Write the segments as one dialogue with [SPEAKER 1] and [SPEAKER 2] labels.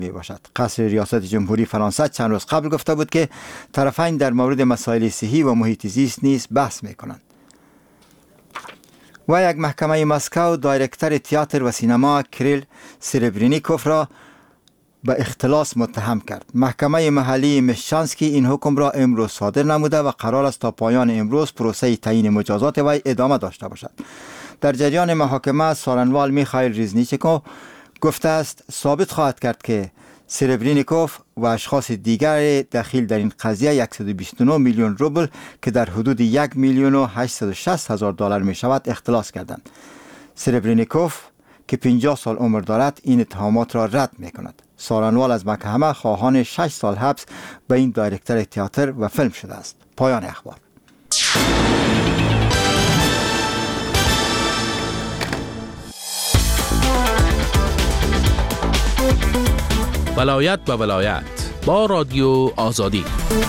[SPEAKER 1] می باشد. قصر ریاست جمهوری فرانسه چند روز قبل گفته بود که طرفین در مورد مسائل صحی و محیط زیست نیز بحث می کنند. و یک محکمه مسکو دایرکتر تئاتر و سینما کریل سربرینیکوف را به اختلاس متهم کرد. محکمه محلی مشچانسکی این حکم را امروز صادر نموده و قرار است تا پایان امروز پروسه تعیین مجازات وی ادامه داشته باشد. در جریان محاکمه سارنوال میخائیل ریزنیچکو گفته است ثابت خواهد کرد که سربرینیکوف و اشخاص دیگر دخیل در این قضیه 129 میلیون روبل که در حدود 1,860,000 دلار می شود اختلاس کردند. سربرینیکوف که 50 سال عمر دارد این اتهامات را رد می کند. سارنوال از محکمه خواهان 6 سال حبس به این دایرکتر تئاتر و فیلم شده است. پایان اخبار.
[SPEAKER 2] ولایت به ولایت با رادیو آزادی.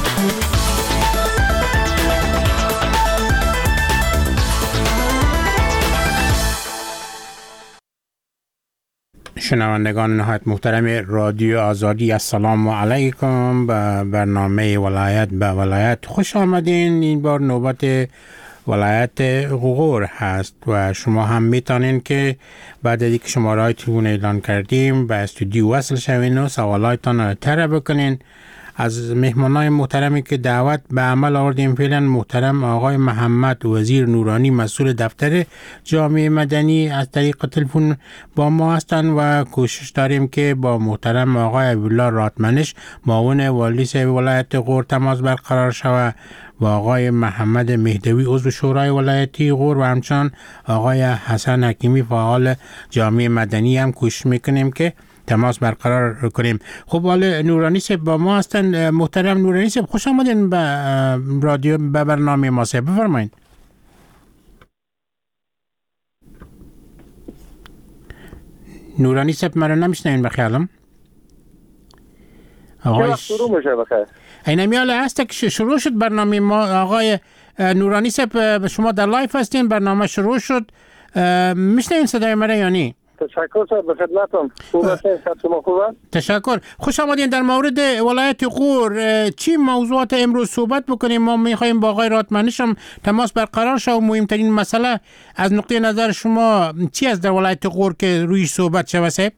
[SPEAKER 3] شنوندگان نهایت محترم رادیو آزادی، السلام علیکم. به برنامه ولایت به ولایت خوش آمدین. این بار نوبت ولایت غور هست و شما هم میتونین که بعد از اینکه شماره تلفن اعلان کردیم به استودیو وصل شوین و سوالاتتان را طرح بکنین. از مهمانای محترمی که دعوت به عمل آوردیم فعلا محترم آقای محمد وزیر نورانی مسئول دفتر جامعه مدنی از طریق تلفن با ما هستند و کوشش داریم که با محترم آقای عبدالله راتمنش معاون والی ولایت غور تماس برقرار شود و آقای محمد مهدوی عضو شورای ولایتی غور و همچنان آقای حسن حکیمی فعال جامعه مدنی هم کوشش میکنیم که تماس برقرار کنیم. خب حالا نورانی صاحب با ما هستن. محترم نورانی صاحب خوش آمدین به رادیو به برنامه ما صاحب، بفرمایید. نورانی صاحب مرا نمیشنین بخیالم؟
[SPEAKER 4] آقای شروع میشه بخیر.
[SPEAKER 3] این میاله هست که شروع شد برنامه ما. آقای نورانی صاحب شما در لایف هستین، برنامه شروع شد، میشنین صدای مرا یا نی؟
[SPEAKER 4] تشکر صاحب، به خدمتم. خوب هستین؟ شما خوبه؟
[SPEAKER 3] تشکر. خوش آمدین. در مورد ولایت غور چی موضوعات امروز صحبت بکنیم؟ ما میخوایم با آقای راتمنش هم تماس برقرار شه و مهمترین مسئله از نقطه نظر شما چی است در ولایت غور که روی صحبت شوه صاحب؟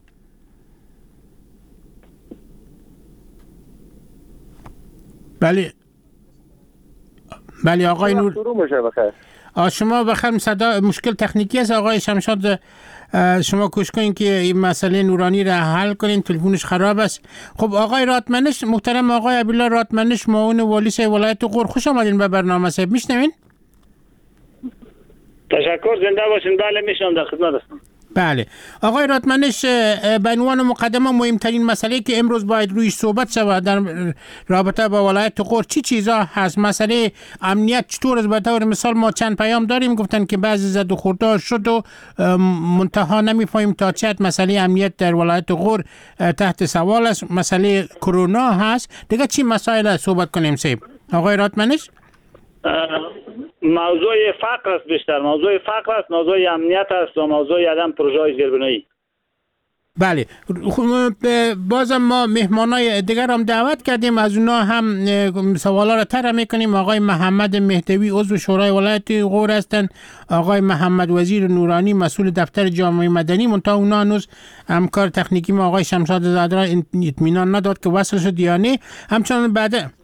[SPEAKER 3] بله آقای نور
[SPEAKER 4] شروع میشه بخیر.
[SPEAKER 3] شما بخیر. صدا مشکل تکنیکی است آقای شمشاد، شما کوشش کنین که این مسئله نورانی را حل کنین، تلفنش خراب است. خب آقای راتمنش، محترم آقای عبدالله راتمنش معاون والی ولایت غور، خوش آمدین به برنامه صاحب، میشنوین؟
[SPEAKER 4] تشکر، زنده باشین. بله میشنم، در خدمت هستم.
[SPEAKER 3] بله آقای راتمنش، به عنوان مقدمه مهمترین مسئله که امروز باید رویش صحبت شود در رابطه با ولایت غور چی چیزا هست؟ مسئله امنیت چطور است؟ به طور مثال ما چند پیام داریم گفتن که بعضی زد و خوردار شد و منتها نمیفهمیم تا چه حد مسئله امنیت در ولایت غور تحت سوال است. مسئله کرونا هست. دیگه چی مسائل صحبت کنیم صاحب؟ آقای راتمنش
[SPEAKER 4] موضوع فقر است، بیشتر موضوع فقر است، موضوع امنیت است و موضوع عدم پروژه زیربنایی.
[SPEAKER 3] بله، بازم ما مهمانای دیگر هم دعوت کردیم، از اونا هم سوالا را طرح میکنیم. آقای محمد مهدوی عضو شورای ولایت غور هستند، آقای محمد وزیر نورانی مسئول دفتر جامعه مدنی، منتها اونا هنوز همکار تکنیکی ما آقای شمشاد زاده را اطمینان نداد که وصل شد یا نه. همچنان بعد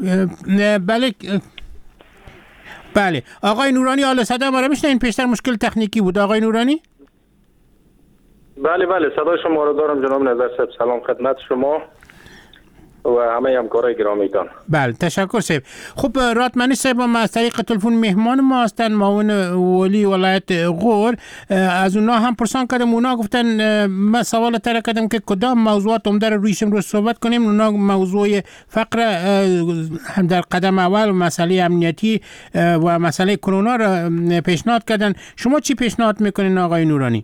[SPEAKER 3] بله آقای نورانی، حالا صدا ما را میشنین؟ پیشتر مشکل تکنیکی بود. آقای نورانی
[SPEAKER 4] بله صدای شما رو دارم جناب نظر صاحب. سلام خدمت شما و همه همکارای گرامیتان.
[SPEAKER 3] بله تشکر صاحب. خب راتمنش صاحب هم از طریق تلفن مهمان ما هستن، معاون والی ولایت غور. از اونا هم پرسان کردم، اونا گفتن من سوال طرح کردم که کدام موضوعات عمده رو رویش امروز صحبت کنیم. اونا موضوع فقر در قدم اول و مسئله امنیتی و مسئله کرونا را پیشنهاد کردن. شما چی پیشنهاد میکنین آقای نورانی؟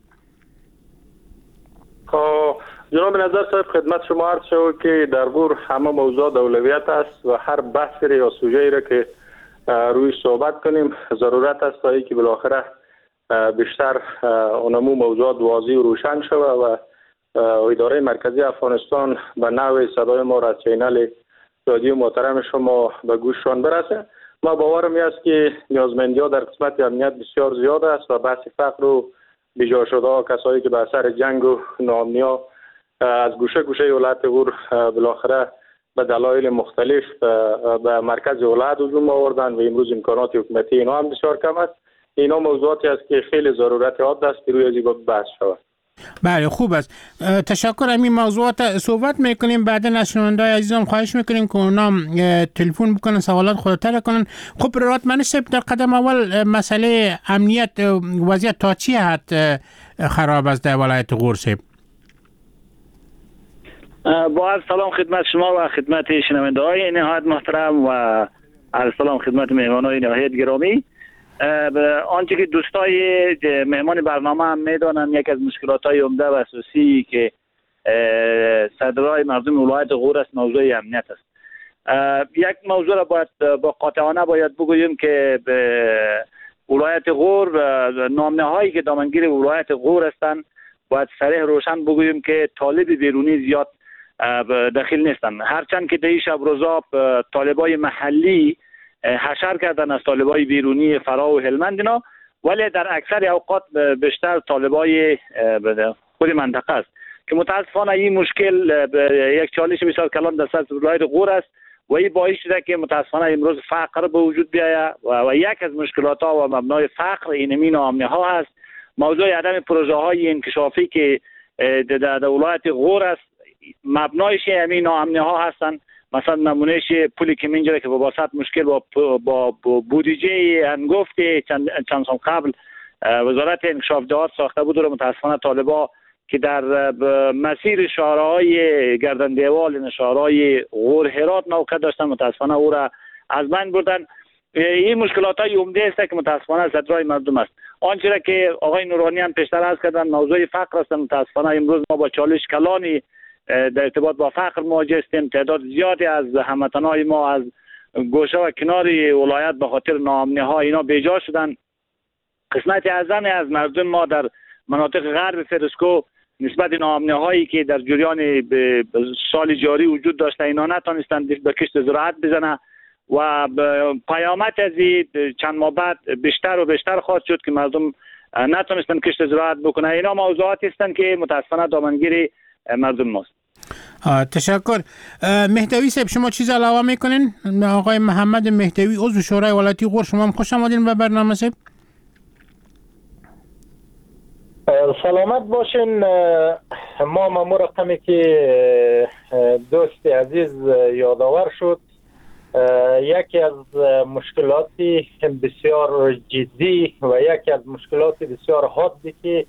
[SPEAKER 4] جناب نظر صاحب، خدمت شما عرض شود که در غور همه موضوعات اولویت است و هر بحثی یا سوژه‌ای را که روی صحبت کنیم ضرورت است تا اینکه بالاخره بیشتر اونمو موضوعات واضح و روشن شود و اداره مرکزی افغانستان به نوع صدای ما را از چینل رادیو محترم شما به گوششان برسه. ما باورم است که نیازمندی‌ها در قسمت امنیت بسیار زیاد است و بحث فقر و بیجا شده ها، کسایی که به اثر جنگ و ناامنی‌ها از گوشه گوشه ولایت غور بالاخره به دلایل مختلف به مرکز ولایت هجوم آوردن و امروز امکانات حکومتی اینا هم بسیار کم است. اینا موضوعاتی است که خیلی ضرورت حاد است روی از این بحث شود.
[SPEAKER 3] بله خوب است. تشکر. این موضوعات صحبت میکنیم. بعدا از شنونده‌های عزیزم خواهش میکنیم که اونا تلفن بکنن، سوالات خودتر کنن. خب راتمنی صاحب، در قدم اول مسئله امنیت وضعیت تا چی حد خراب است در ولایت غور صاحب؟
[SPEAKER 5] با عرض سلام خدمت شما و خدمت شنونده‌های نهایت محترم و عرض سلام خدمت مهمانان نهایت گرامی. آنچه که دوستای مهمان برنامه هم میدانن، یک از مشکلات‌های عمده و اساسی که صدرای مردم ولایت غور است موضوع امنیت است. یک موضوع را باید با قاطعانه بگوییم که ولایت غور نامنه‌هایی که دامنگیر ولایت غور هستند باید صریح روشن بگوییم که طالب بیرونی زیاد داخل نیستند، هرچند که در این شب روزا طالبای محلی حشر کردن از طالبای بیرونی فرا و هلمند اینا، ولی در اکثر اوقات بیشتر طالبای خود منطقه است که متاسفانه این مشکل یک چالش بسیار کلان در سطح ولایت غور است و این باعث شده که متاسفانه امروز فقر به وجود بیاید و یک از مشکلات ها و مبنای فقر اینمی ناامنی ها هست. موضوع عدم پروژه های انکشافی که در ولایت غور است مبنایش همین ناامنی ها هستند. مثلا نمونهش پولی که منجره که واسط مشکل با بودجه انگفت چند سال قبل وزارت انکشاف دهات ساخته بود و متاسفانه طالبا که در مسیر شهرهای گردن دیوال شهرهای غور هرات موقع داشتن متاسفانه او را از بین بردن. این مشکلات های عمده است که متاسفانه صدرای مردم است. آنچه را که آقای نورانی هم پیشتر عرض کردن موضوع فقر است. متاسفانه امروز ما با چالش کلانی در ارتباط با فقر مواجه هستیم. تعداد زیادی از هموطنان ما از گوشه و کنار ولایت به خاطر ناامنی ها اینا بیجا شدن. قسمت اعظمی از مردم ما در مناطق غرب فرسکو نسبت ناامنی هایی که در جریان سال جاری وجود داشته اینا نتونستند به کشت زراعت بزنه و پیامت از چند ماه بعد بیشتر و بیشتر خواهد شد که مردم نتونستند کشت زراعت بکنه. اینا موضوعاتی هستند که متاسفانه دامنگیر مردم ماست.
[SPEAKER 3] تشکر. مهدوی صاحب، شما چیز علاوه میکنین؟ آقای محمد مهدوی عضو شورای ولایتی غور، شما هم خوش آمدین به برنامه صاحب.
[SPEAKER 6] سلامت باشین. ما رقمی که دوست عزیز یادآور شد، یکی از مشکلاتی بسیار جدی و یکی از مشکلات بسیار حادی که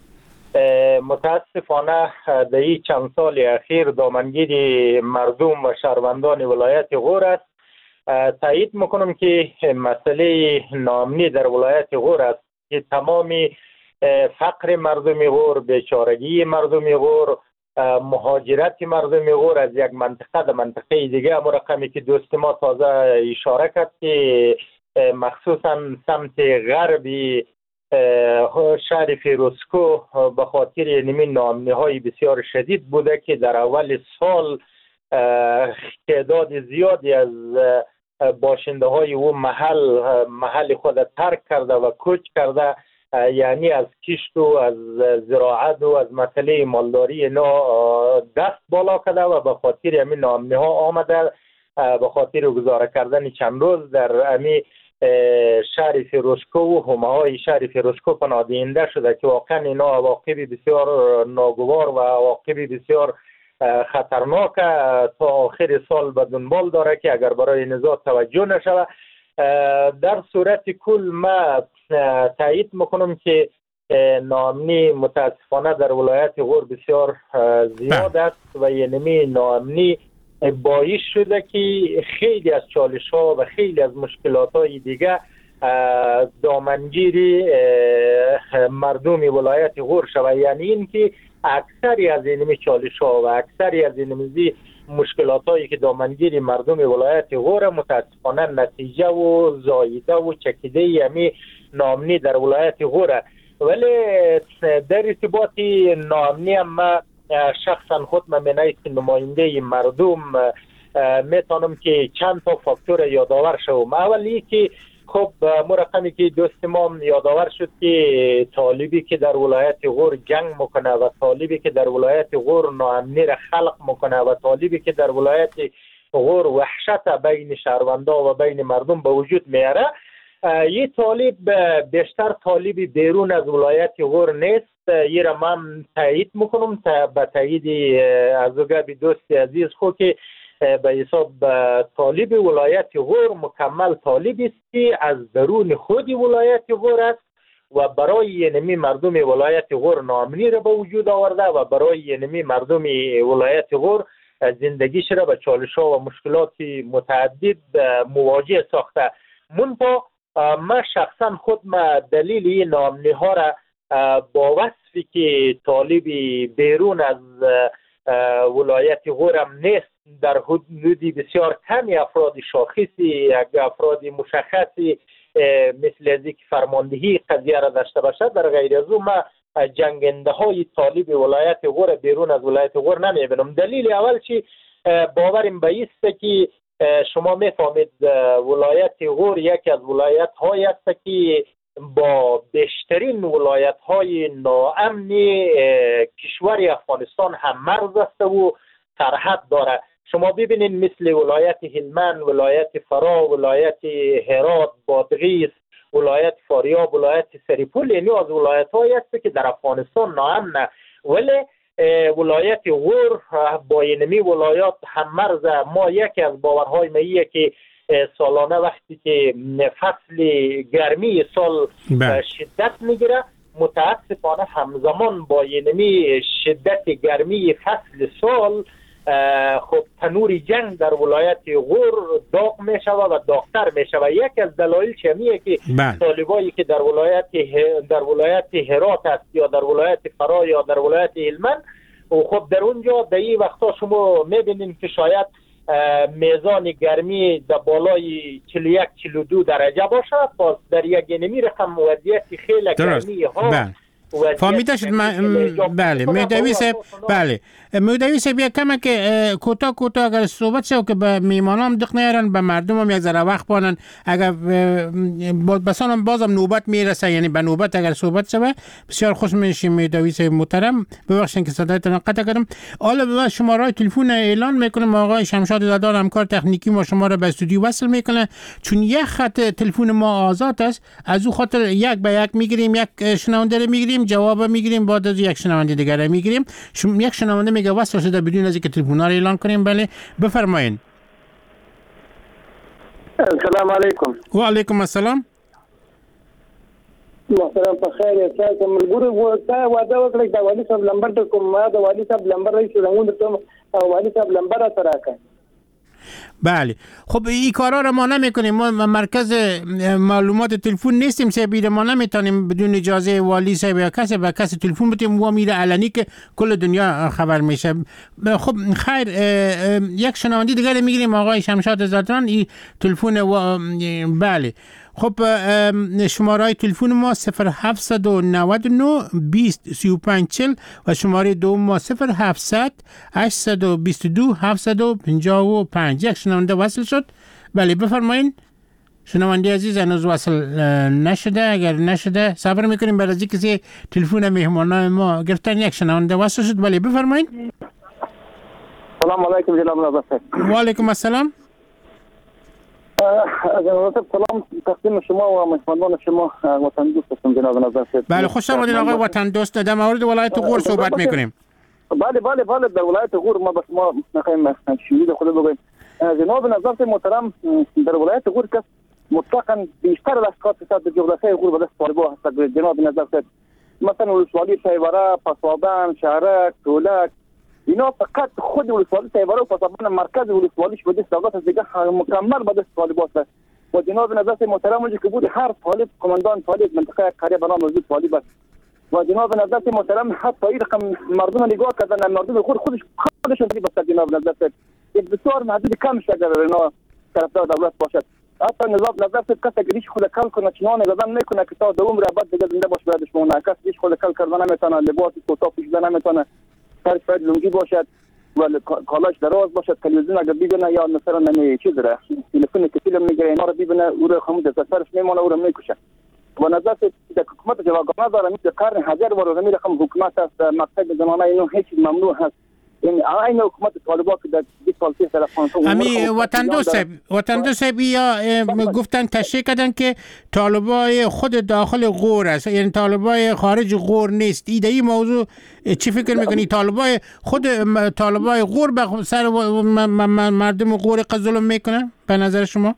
[SPEAKER 6] متاسفانه در این چند سال اخیر دامنگیر مردم و شهروندان ولایت غور است. تایید میکنم که مسئله ناامنی در ولایت غور است که تمامی فقر مردم غور، بیچارگی مردم غور، مهاجرت مردم غور از یک منطقه به منطقه دیگه، اما رقمی که دوست ما تازه اشاره کرد که مخصوصا سمت غربی شهر فیروزکو به خاطر نمی ناامنی های بسیار شدید بوده که در اول سال تعداد زیادی از باشنده های او محل خود ترک کرده و کوچ کرده، یعنی از کشت و از زراعت و از مسئله مالداری اینا دست بالا کرده و به خاطر همین ناامنی ها آمده به خاطر گزاره کردن چند روز در همین شهر فیروزکو و حومه‌های شهر فیروزکو پناهنده شده که واقعا اینا عواقب بسیار ناگوار و عواقب بسیار خطرناک تا آخر سال به دنبال داره که اگر برای نزاع توجه نشود. در صورت کل ما تایید میکنم که ناامنی متاسفانه در ولایت غور بسیار زیاد است و یعنی ناامنی باعث شده که خیلی از چالش ها و خیلی از مشکلات های دیگه دامنگیری مردم ولایت غور شود. یعنی این که اکثری از این چالش ها و اکثری از این مشکلات هایی که دامنگیری مردم ولایت غور متاسفانه نتیجه و زایده و چکیده یعنی ناامنی در ولایت غور. ولی در ارتباط ناامنی هم شخصا خود من منیست نماینده مردم میتونم که چند تا فاکتور یادآور شوم. اولی که خب مرقمی که دوست ما یادآور شد که طالبی که در ولایت غور جنگ میکنه و طالبی که در ولایت غور ناامنی را خلق میکنه و طالبی که در ولایت غور وحشت بین شهروندا و بین مردم به وجود میاره، یه طالب بیشتر طالبی بیرون از ولایت غور نیست. یه را من تایید میکنم به تایید از گفت دوست عزیز خود که به حساب طالب ولایت غور مکمل طالبی است که از درون خود ولایت غور است و برای ینمی مردم ولایت غور ناامنی را به وجود آورده و برای ینمی مردم ولایت غور زندگیش را به چالش‌ها و مشکلات متعدد مواجه ساخته. منتها من شخصا خود دلیل این ناامنی ها را با وصفی که طالبی بیرون از ولایت غورم نیست، در حدودی بسیار کمی افراد شاخصی، افراد مشخصی مثل از یک فرماندهی قضیه را داشته باشد، در غیر از او من جنگنده های طالب ولایت غور بیرون از ولایت غور نمیبینم. دلیل اول چی باورم به است که شما میفهمید ولایت غور یکی از ولایت های است که با بیشترین ولایت های ناامن کشور افغانستان هم مرز است و سرحد داره. شما ببینید مثل ولایت هلمند، ولایت فرا، ولایت هرات، بادغیس، ولایت فاریاب، ولایت سریپول، یعنی از ولایت هایی است که در افغانستان ناامنه، ولی ولایت غور با اینمی ولایات هم مرز. ما یکی از باورهای ماییه که سالانه وقتی که فصل گرمی سال شدت میگیره، متاسفانه همزمان با اینمی شدت گرمی فصل سال خب تنور جنگ در ولایت غور داغ می شود و داغتر می شود. یک از دلایل چمیه که طالبایی که در ولایت هرات است یا در ولایت فرا یا در ولایت هلمند، و خب در اونجا در این وقتا شما میبینید که شاید میزان گرمی در بالای 41-42 درجه باشه. پس در یک اینمی رقم وضعیت خیلی گرمی ها
[SPEAKER 3] فهمیده شد. بله مهدوی صاحب، بله مهدوی صاحب یک کمه که کوتاه اگر صحبت شد که به میمانام دق نیارن، به مردم هم یک ذره وقت بانن، اگر بسانم بازم نوبت میرسه، یعنی به نوبت اگر صحبت شد بسیار خوش میشیم. مهدوی صاحب محترم، ببخشید که صدایتون قطع کردم. حالا به شماره تلفن اعلان میکنم، آقای شمشاد زدان همکار تکنیکی ما شما را به استودیو وصل میکنه، چون یک خط تلفن ما آزاد است، از او خاطر یک به یک میگیریم، یک شنونده رو میگیریم، جواب میگیریم، بعد از یک شنونده دیگر رو میگیریم. یک شنونده میگه وصل شده بدون از اینکه تلفن ها رو اعلان کنیم. بله بفرمایید.
[SPEAKER 7] السلام علیکم.
[SPEAKER 3] و علیکم السلام.
[SPEAKER 7] محترم بخیر. تاسو ملګرو ورته واده وکړئ د والي صاحب نمبر ته کوم، ما د والي صاحب نمبر رئیس زمون ته او والي صاحب نمبر سره راکړئ.
[SPEAKER 3] بله خب این کارا رو ما نمیکنیم، ما مرکز معلومات تلفن نیستیم، سبیل ما نمیتونیم بدون اجازه والی صاحب یا کسی به کسی تلفن بدیم و میره علنی که کل دنیا خبر میشه. خب خیر، یک شنونده دیگه میگیریم، آقای شمشاد زدران، این تلفن بله. خب شماره تلفن ما 0799 20 35 40 و شماره دوم ما 0700 822 755. یک شنونده وصل شد. بله بفرمایین. شنونده عزیز هنوز وصل نشده، اگر نشده صبر میکنیم برای از کسی تلفن مهمانان ما گرفتن. یک شنونده وصل شد. بله بفرمایین.
[SPEAKER 7] سلام علیکم جناب نظر.
[SPEAKER 3] و علیکم السلام.
[SPEAKER 7] سلام تقدیم شما و مهمانان شما وطن دوستم جناب نظر.
[SPEAKER 3] بله خوش آمدید آقای وطن دوست. در مورد ولایت غور صحبت میکنیم.
[SPEAKER 7] بله در ولایت غور ما بس ما نخواهیم شهید خود بگویم. جناب نظر محترم، در ولایت غور که مطلقاً بیشتر دستگاه در جغرافیای غور به دست طالبان هست. جناب نظر مثلا ولسوالی تیوره، پسابند، شهرک، تولک، اینا فقط خود ولسوالی تیوره و پسابند مرکز ولسوالیش به دست دولت است، دیگه مکمل به دست طالبان است. و جناب نظر محترم اونجا که بود هر طالب کماندان طالب منطقه قریه به نام موجود طالب است. و جناب نظر محترم حتی این رقم مردم نگاه کردن، مردم خودشون بس جناب نظر بسیار محدود کم شده اگر اینا طرفدار دولت باشد. حتی نظام نظر کسی گریش خود کل کنه چنان نظام نکنه که تا دوم را بعد دیگه زنده باش بعدش مونه، کسی گریش خود کل کردن نمیتونه، لباس کوتاه پوشیدن نمیتونه. سرش باید لنگی باشد و کالاش دراز باشد. تلویزیون اگر ببینه یا مثلا نمی چیز را تلفن که فیلم میگیره اینا رو ببینه او رو خمود از سرش میمونه او رو میکشه. و نظر در حکومت جواگانه داره مثل قرن هزار بار زمین رقم حکومت است مقصد زمانه اینو هیچ ممنوع هست. این این حکومت طالبان که در 20 سال پیش در افغانستان
[SPEAKER 3] امی وطن دو صاحب یا گفتن تشریح کردن که طالبای خود داخل غور است، یعنی طالبای خارج غور نیست. این موضوع چی فکر میکنی؟ طالبای غور به سر مردم غور ظلم میکنن به نظر شما؟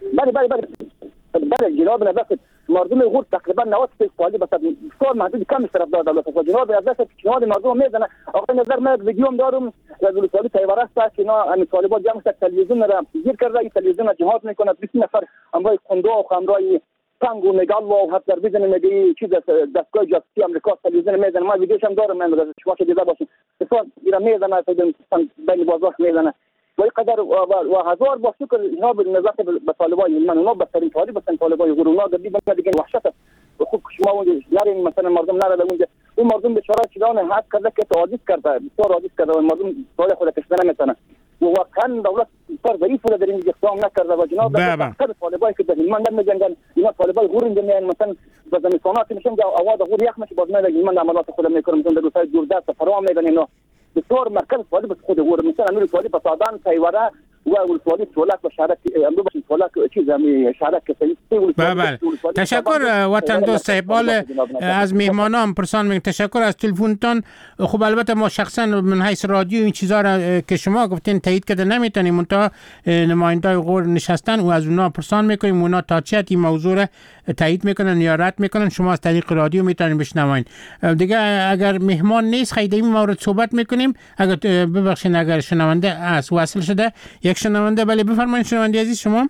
[SPEAKER 7] بله جناب نظر مردم غور تقریبا 90% طالب است. بسیار محدود کم طرفدار دولت است. جناب نظر پیشنهاد مردم میزنه. آقای نظر من ویدیوم دارم از ولسوالی تیوره است که اینا طالبان جمع شد تلویزیون را گیر کرده. این تلویزیون جهاد میکنه 20 نفر امرای قندو و خمرای تنگ و نگال و حتی بزنه میگه چیز دستگاه جاسوسی آمریکا تلویزیون میزنه. من ویدیوش هم دارم من از شما که دیده باشین. بسیار اینا میزنه بین بازار میزنه. و قدر و هزار با شکر اینا به نظر به طالبان من اونا بهترین طالب هستن. طالبان اونا دیگه وحشت خوب شما اونجا نرین مثلا مردم نره اونجا اون مردم بیچاره چیزان حد کرده که عادی کرده بسیار عادی کرده و مردم سوال خود کشتن نمیتونه و واقعا دولت بسیار ضعیف بوده در این اقدام نکرده و جناب اکثر طالبای که در هلمند میجنگن اینا طالبای غور میان مثلا به زمستانات میشن آواز غور یخ میشه باز میاد هلمند عملات خود میکنن مثلا در روزهای دوردست فرام میدن اینا بسیار مرکز طالب خود غور مثلا نور طالب فسادان تیوره و ولسوالی تولک و شهرک امرو باشین تولک چیز همی شهرک کسی
[SPEAKER 3] بله تشکر وطن دوست صاحب. از مهمانان پرسان میگم تشکر از تلفنتان. خب البته ما شخصا من حیث رادیو این چیزا را که شما گفتین تایید کرده نمیتونیم منتها نمایندای غور نشستن و از اونها پرسان میکنیم اونا تا چه این موضوع را تایید میکنن یا رد میکنن شما از طریق رادیو میتونین بشنوین. دیگه اگر مهمان نیست خیلی این مورد صحبت میکنیم. اگر ببخشید اگر شنونده است وصل شده یک شنونده بله بفرمایید شنونده عزیز شما.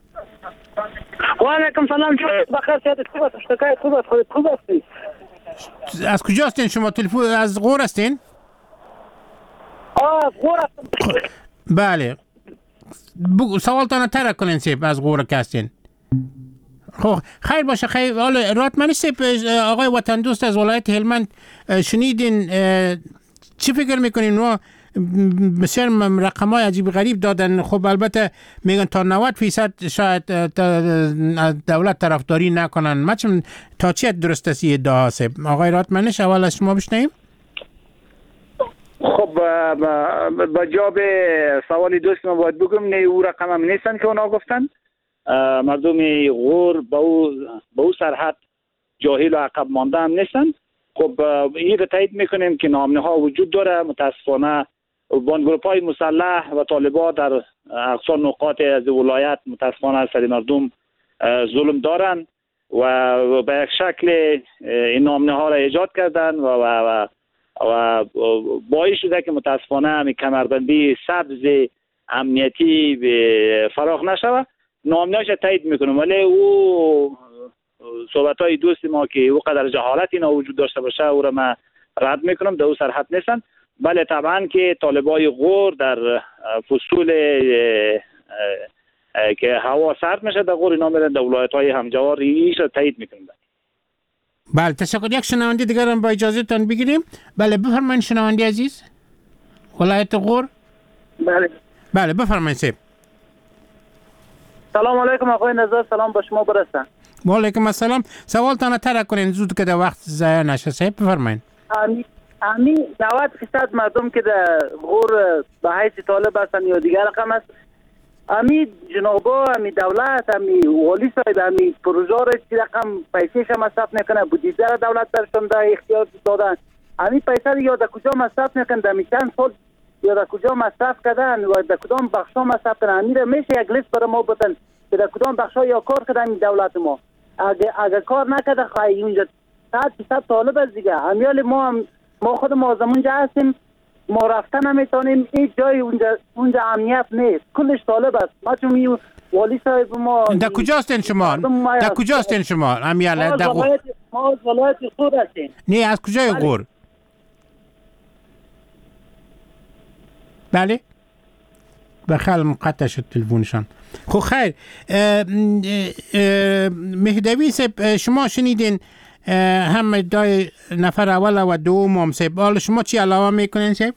[SPEAKER 5] و علیکم سلام بخیر سیادت خوب است اشتکای خوب است خودت خوب هستی؟
[SPEAKER 3] از کجا هستین شما؟ تلفن از غور هستین؟
[SPEAKER 5] از غور هستم.
[SPEAKER 3] بله سوالتان ترک کنین سیب از غور که هستین. خب خیر باشه خیر. حالا راتمنی سیب آقای وطن دوست از ولایت هلمند شنیدین چی فکر میکنین؟ و بسیار رقم‌های عجیب غریب دادن. خب البته میگن تا 90% شاید دولت طرفداری نکنن. مچم تا چی درست است این ادعا هست؟ آقای راتمنش اول از شما بشنویم.
[SPEAKER 5] خب با جواب سوال دوست ما باید بگم نه او رقم هم نیستن که اونا گفتن. مردم غور با او سرحد جاهل و عقب مانده هم نیستن. خب این رو تایید میکنیم که نامه ها وجود داره. متاسفانه بانگروپ‌های مسلح و طالبان در اقصا نقاط از ولایت متاسفانه سر مردم ظلم دارن و به یک شکل این نامه ها را ایجاد کردن و باعث شده که متاسفانه همین کمربندی سبز امنیتی فراخ نشود. نامه هاش تایید میکنم ولی او صحبت های دوست ما که او قدر جهالت اینا وجود داشته باشه او را من رد میکنم. در او سرحد نیستن. بله طبعا که طالبای غور در فصول که هوا سرد میشه در غور اینا میرن در ولایت‌های همجوار ایش را تایید میکنن.
[SPEAKER 3] بله تشکر. یک شنونده دیگر هم با اجازه تان بگیریم. بله بفرمایید شنونده عزیز ولایت غور. بله بفرمایید سیب.
[SPEAKER 5] سلام علیکم آقای نظر سلام با شما برسن.
[SPEAKER 3] و علیکم السلام. سوالتان ترک کنین زود که در وقت ضایع نشه. سیب بفرمایید.
[SPEAKER 5] امی 90% مردم که در غور به حیث طالب هستن یا دیگر رقم است. امی جنابا امی دولت امی والی صاحب امی پروژه را چی رقم پیسهش مصرف میکنه بودجه را دولت درشون ده اختیار دادن. امی پیسه یا در کجا مصرف میکنن در چند سال یا در کجا مصرف کردن و در کدام بخشا مصرف کردن. امی را میشه یک لیست برای ما بدن که در کدام بخشا یا کار کردن امی دولت ما. اگر کار نکرده خواهی اونجا 100% طالب است دیگه. امیال ما خود ما اونجا هستیم ما رفتن نمیتونیم. این جای اونجا امنیت نیست کلش طالب است. ما چون والی صاحب ما
[SPEAKER 3] در کجا هستین شما؟ در کجا هستین شما؟ امیال در غور.
[SPEAKER 5] ما از ولایت غور هستیم.
[SPEAKER 3] نه از کجای غور؟ بله بخل مقطع شد تلفونشان. خب خیر مهدوی صاحب شما شنیدین هم ادعای نفر اول و دوم هم سیب. حالا شما چی علاوه میکنین سیب؟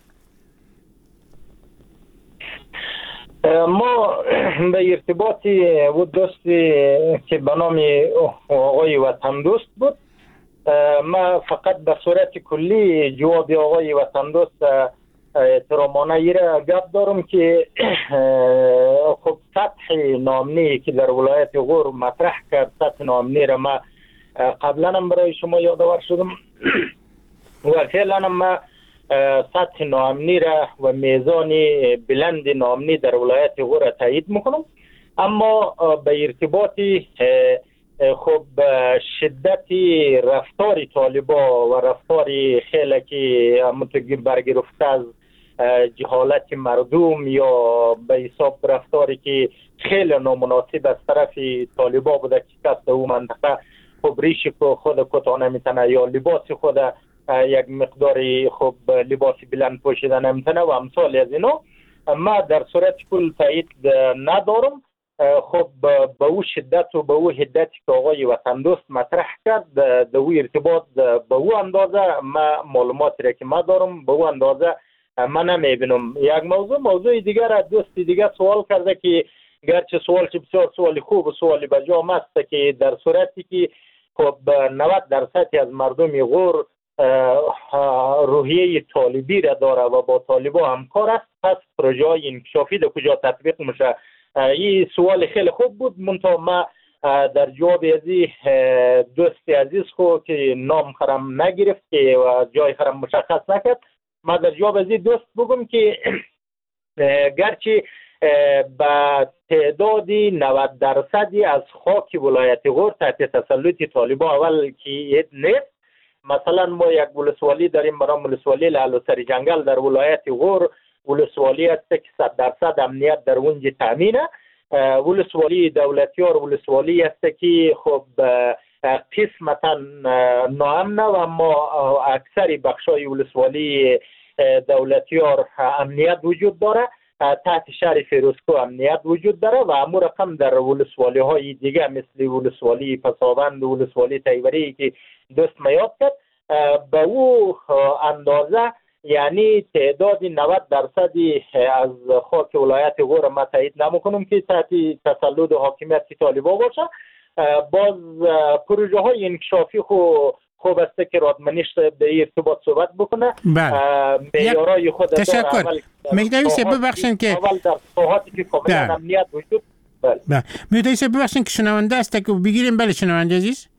[SPEAKER 6] ما به ارتباطی و دوستی که به نام آقای وطن دوست بود، ما فقط به صورت کلی جواب آقای وطن دوست احترامانه ایره گپ دارم که خب سطح نامنی که در ولایت غور مطرح کرد، سطح نامنی را ما قبلا هم برای شما یادآور شدم و فعلا ما سطح نامنی را و میزان بلند نامنی در ولایت غور تایید میکنم. اما به ارتباطی خب شدت رفتار طالبا و رفتار خیلی که برگرفته از جهالت مردم یا به حساب رفتاری که خیلی نامناسب از طرف طالبا بوده که کس او منطقه خب ریش خود کتا نمیتنه یا لباس خود یک مقداری خب لباس بلند پوشیدن نمیتنه و امثال از اینا، ما در صورت کل تایید ندارم. خب به او شدت و به او حدتی که آقای وطن دوست مطرح کرد در او ارتباط به او اندازه ما معلوماتی را که ما دارم به او اندازه من نمیبینم. یک موضوع دیگر دوست دیگر سوال کرده که گرچه سوال چه بسیار سوال خوب و سوال بجام است که در صورتی که خب 90% از مردم غور روحیه طالبی را داره و با طالبا همکار است، پس پروژه های انکشافی در کجا تطبیق میشه؟ این سوال خیلی خوب بود، منتها ما در جواب ازی دوست عزیز خود که نام خرم نگرفت که و جای خرم مشخص نکرد، ما در جواب ازی دوست بگم که گرچه به تعدادی 90% از خاک ولایت غور تحت تسلط طالبان اول که نیست. مثلا ما یک ولسوالی داریم برای ولسوالی لعل و سری جنگل در ولایت غور، ولسوالی است که 100% امنیت در اونجا تامینه. ولسوالی دولتیار ولسوالی است که خب قسمتا ناامنه و اما اکثر بخشای ولسوالی دولتیار امنیت وجود داره. تحت شهر فیروزکو امنیت وجود داره و امور رقم در ولسوالی های دیگه مثل ولسوالی پسابند و ولسوالی تیوری که دوست میاد کرد به او اندازه، یعنی تعداد 90% از خاک ولایت غور ما تایید نمیکنم که تحت تسلط و حاکمیت طالبا باشه. باز پروژه های انکشافی خوب است که رادمنیش به ارتباط صحبت بکنه. معیارای خود
[SPEAKER 3] تشکر. مقداری سه ببخشین که
[SPEAKER 6] اول در ساحاتی که کاملا امنیت وجود.
[SPEAKER 3] بله مقداری سه ببخشین که شنونده است که بگیریم. بله شنونده عزیز.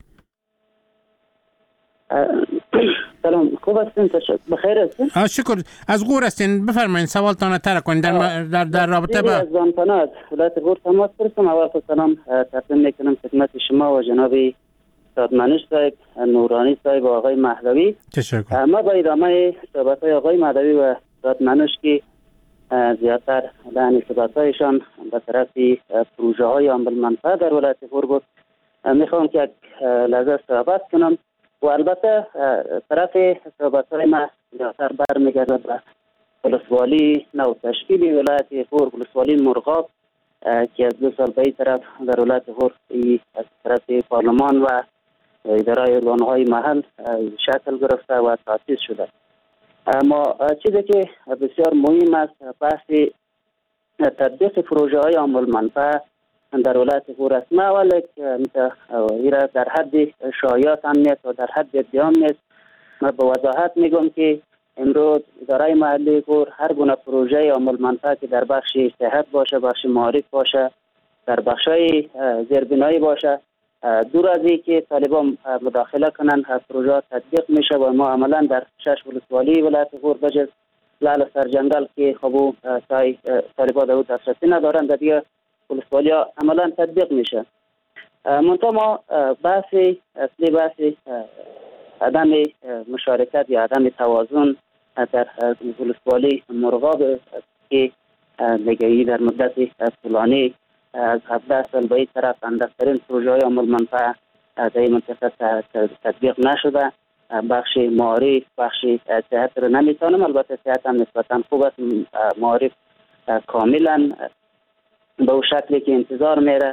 [SPEAKER 8] سلام، خوب هستین؟ بخیر هستین؟
[SPEAKER 3] شکر. از غور هستین، بفرمایید سوالتان طرح کنید در رابطه با
[SPEAKER 8] از زانپانات ولایت غور تماس گرفتم. اول سلام تقدیم میکنم خدمت شما و جناب دادمنش صاحب، نورانی صاحب و آقای مهدوی.
[SPEAKER 3] تشکر.
[SPEAKER 8] ما با ادامه صحبت‌های آقای مهدوی و دادمنش که زیادتر در صحبت‌هایشان به طرف پروژه های عامل منفعه در ولایت غور بود، میخوام که یک لحظه صحبت کنم و البته طرف صحبت‌های ما زیادتر برمیگرده به ولسوالی نو تشکیل ولایت غور، ولسوالی مرغاب که از 2 سال به این طرف در ولایت غور از طرف پارلمان و اداره ارگان‌های محل شکل گرفته و تأسیس شده. اما چیزی که بسیار مهم است بحث تطبیق پروژه های عامل منفعه در ولایت غور است. ما اول ایرا در حد شایعات هم نیست و در حد ادعا نیست. ما به وضاحت میگم که امروز اداره محلی غور هر گونه پروژه عامل منفعه که در بخش صحت باشه، بخش معارف باشه، در بخشای زیربنایی باشه، دور از این که طالبان مداخله کنند پروژه تطبیق میشه و ما عملا در 6 ولسوالی ولایت غور بجز لعل سرجنگل که خب طالبان در دسترسی ندارند در دیگه ولسوالی ها عملا تطبیق میشه. منتها ما اصلی بحث عدم مشارکت یا عدم توازن در ولسوالی مرغاب که نگهی در مدت طولانی از 17 سال به این طرف اندکترین پروژه های عامل منفعه در این منطقه تطبیق نشده. بخش معارف، بخش صحت رو نمیتونم، البته صحت هم نسبتا خوب است، معارف کاملا به اون شکلی که انتظار میره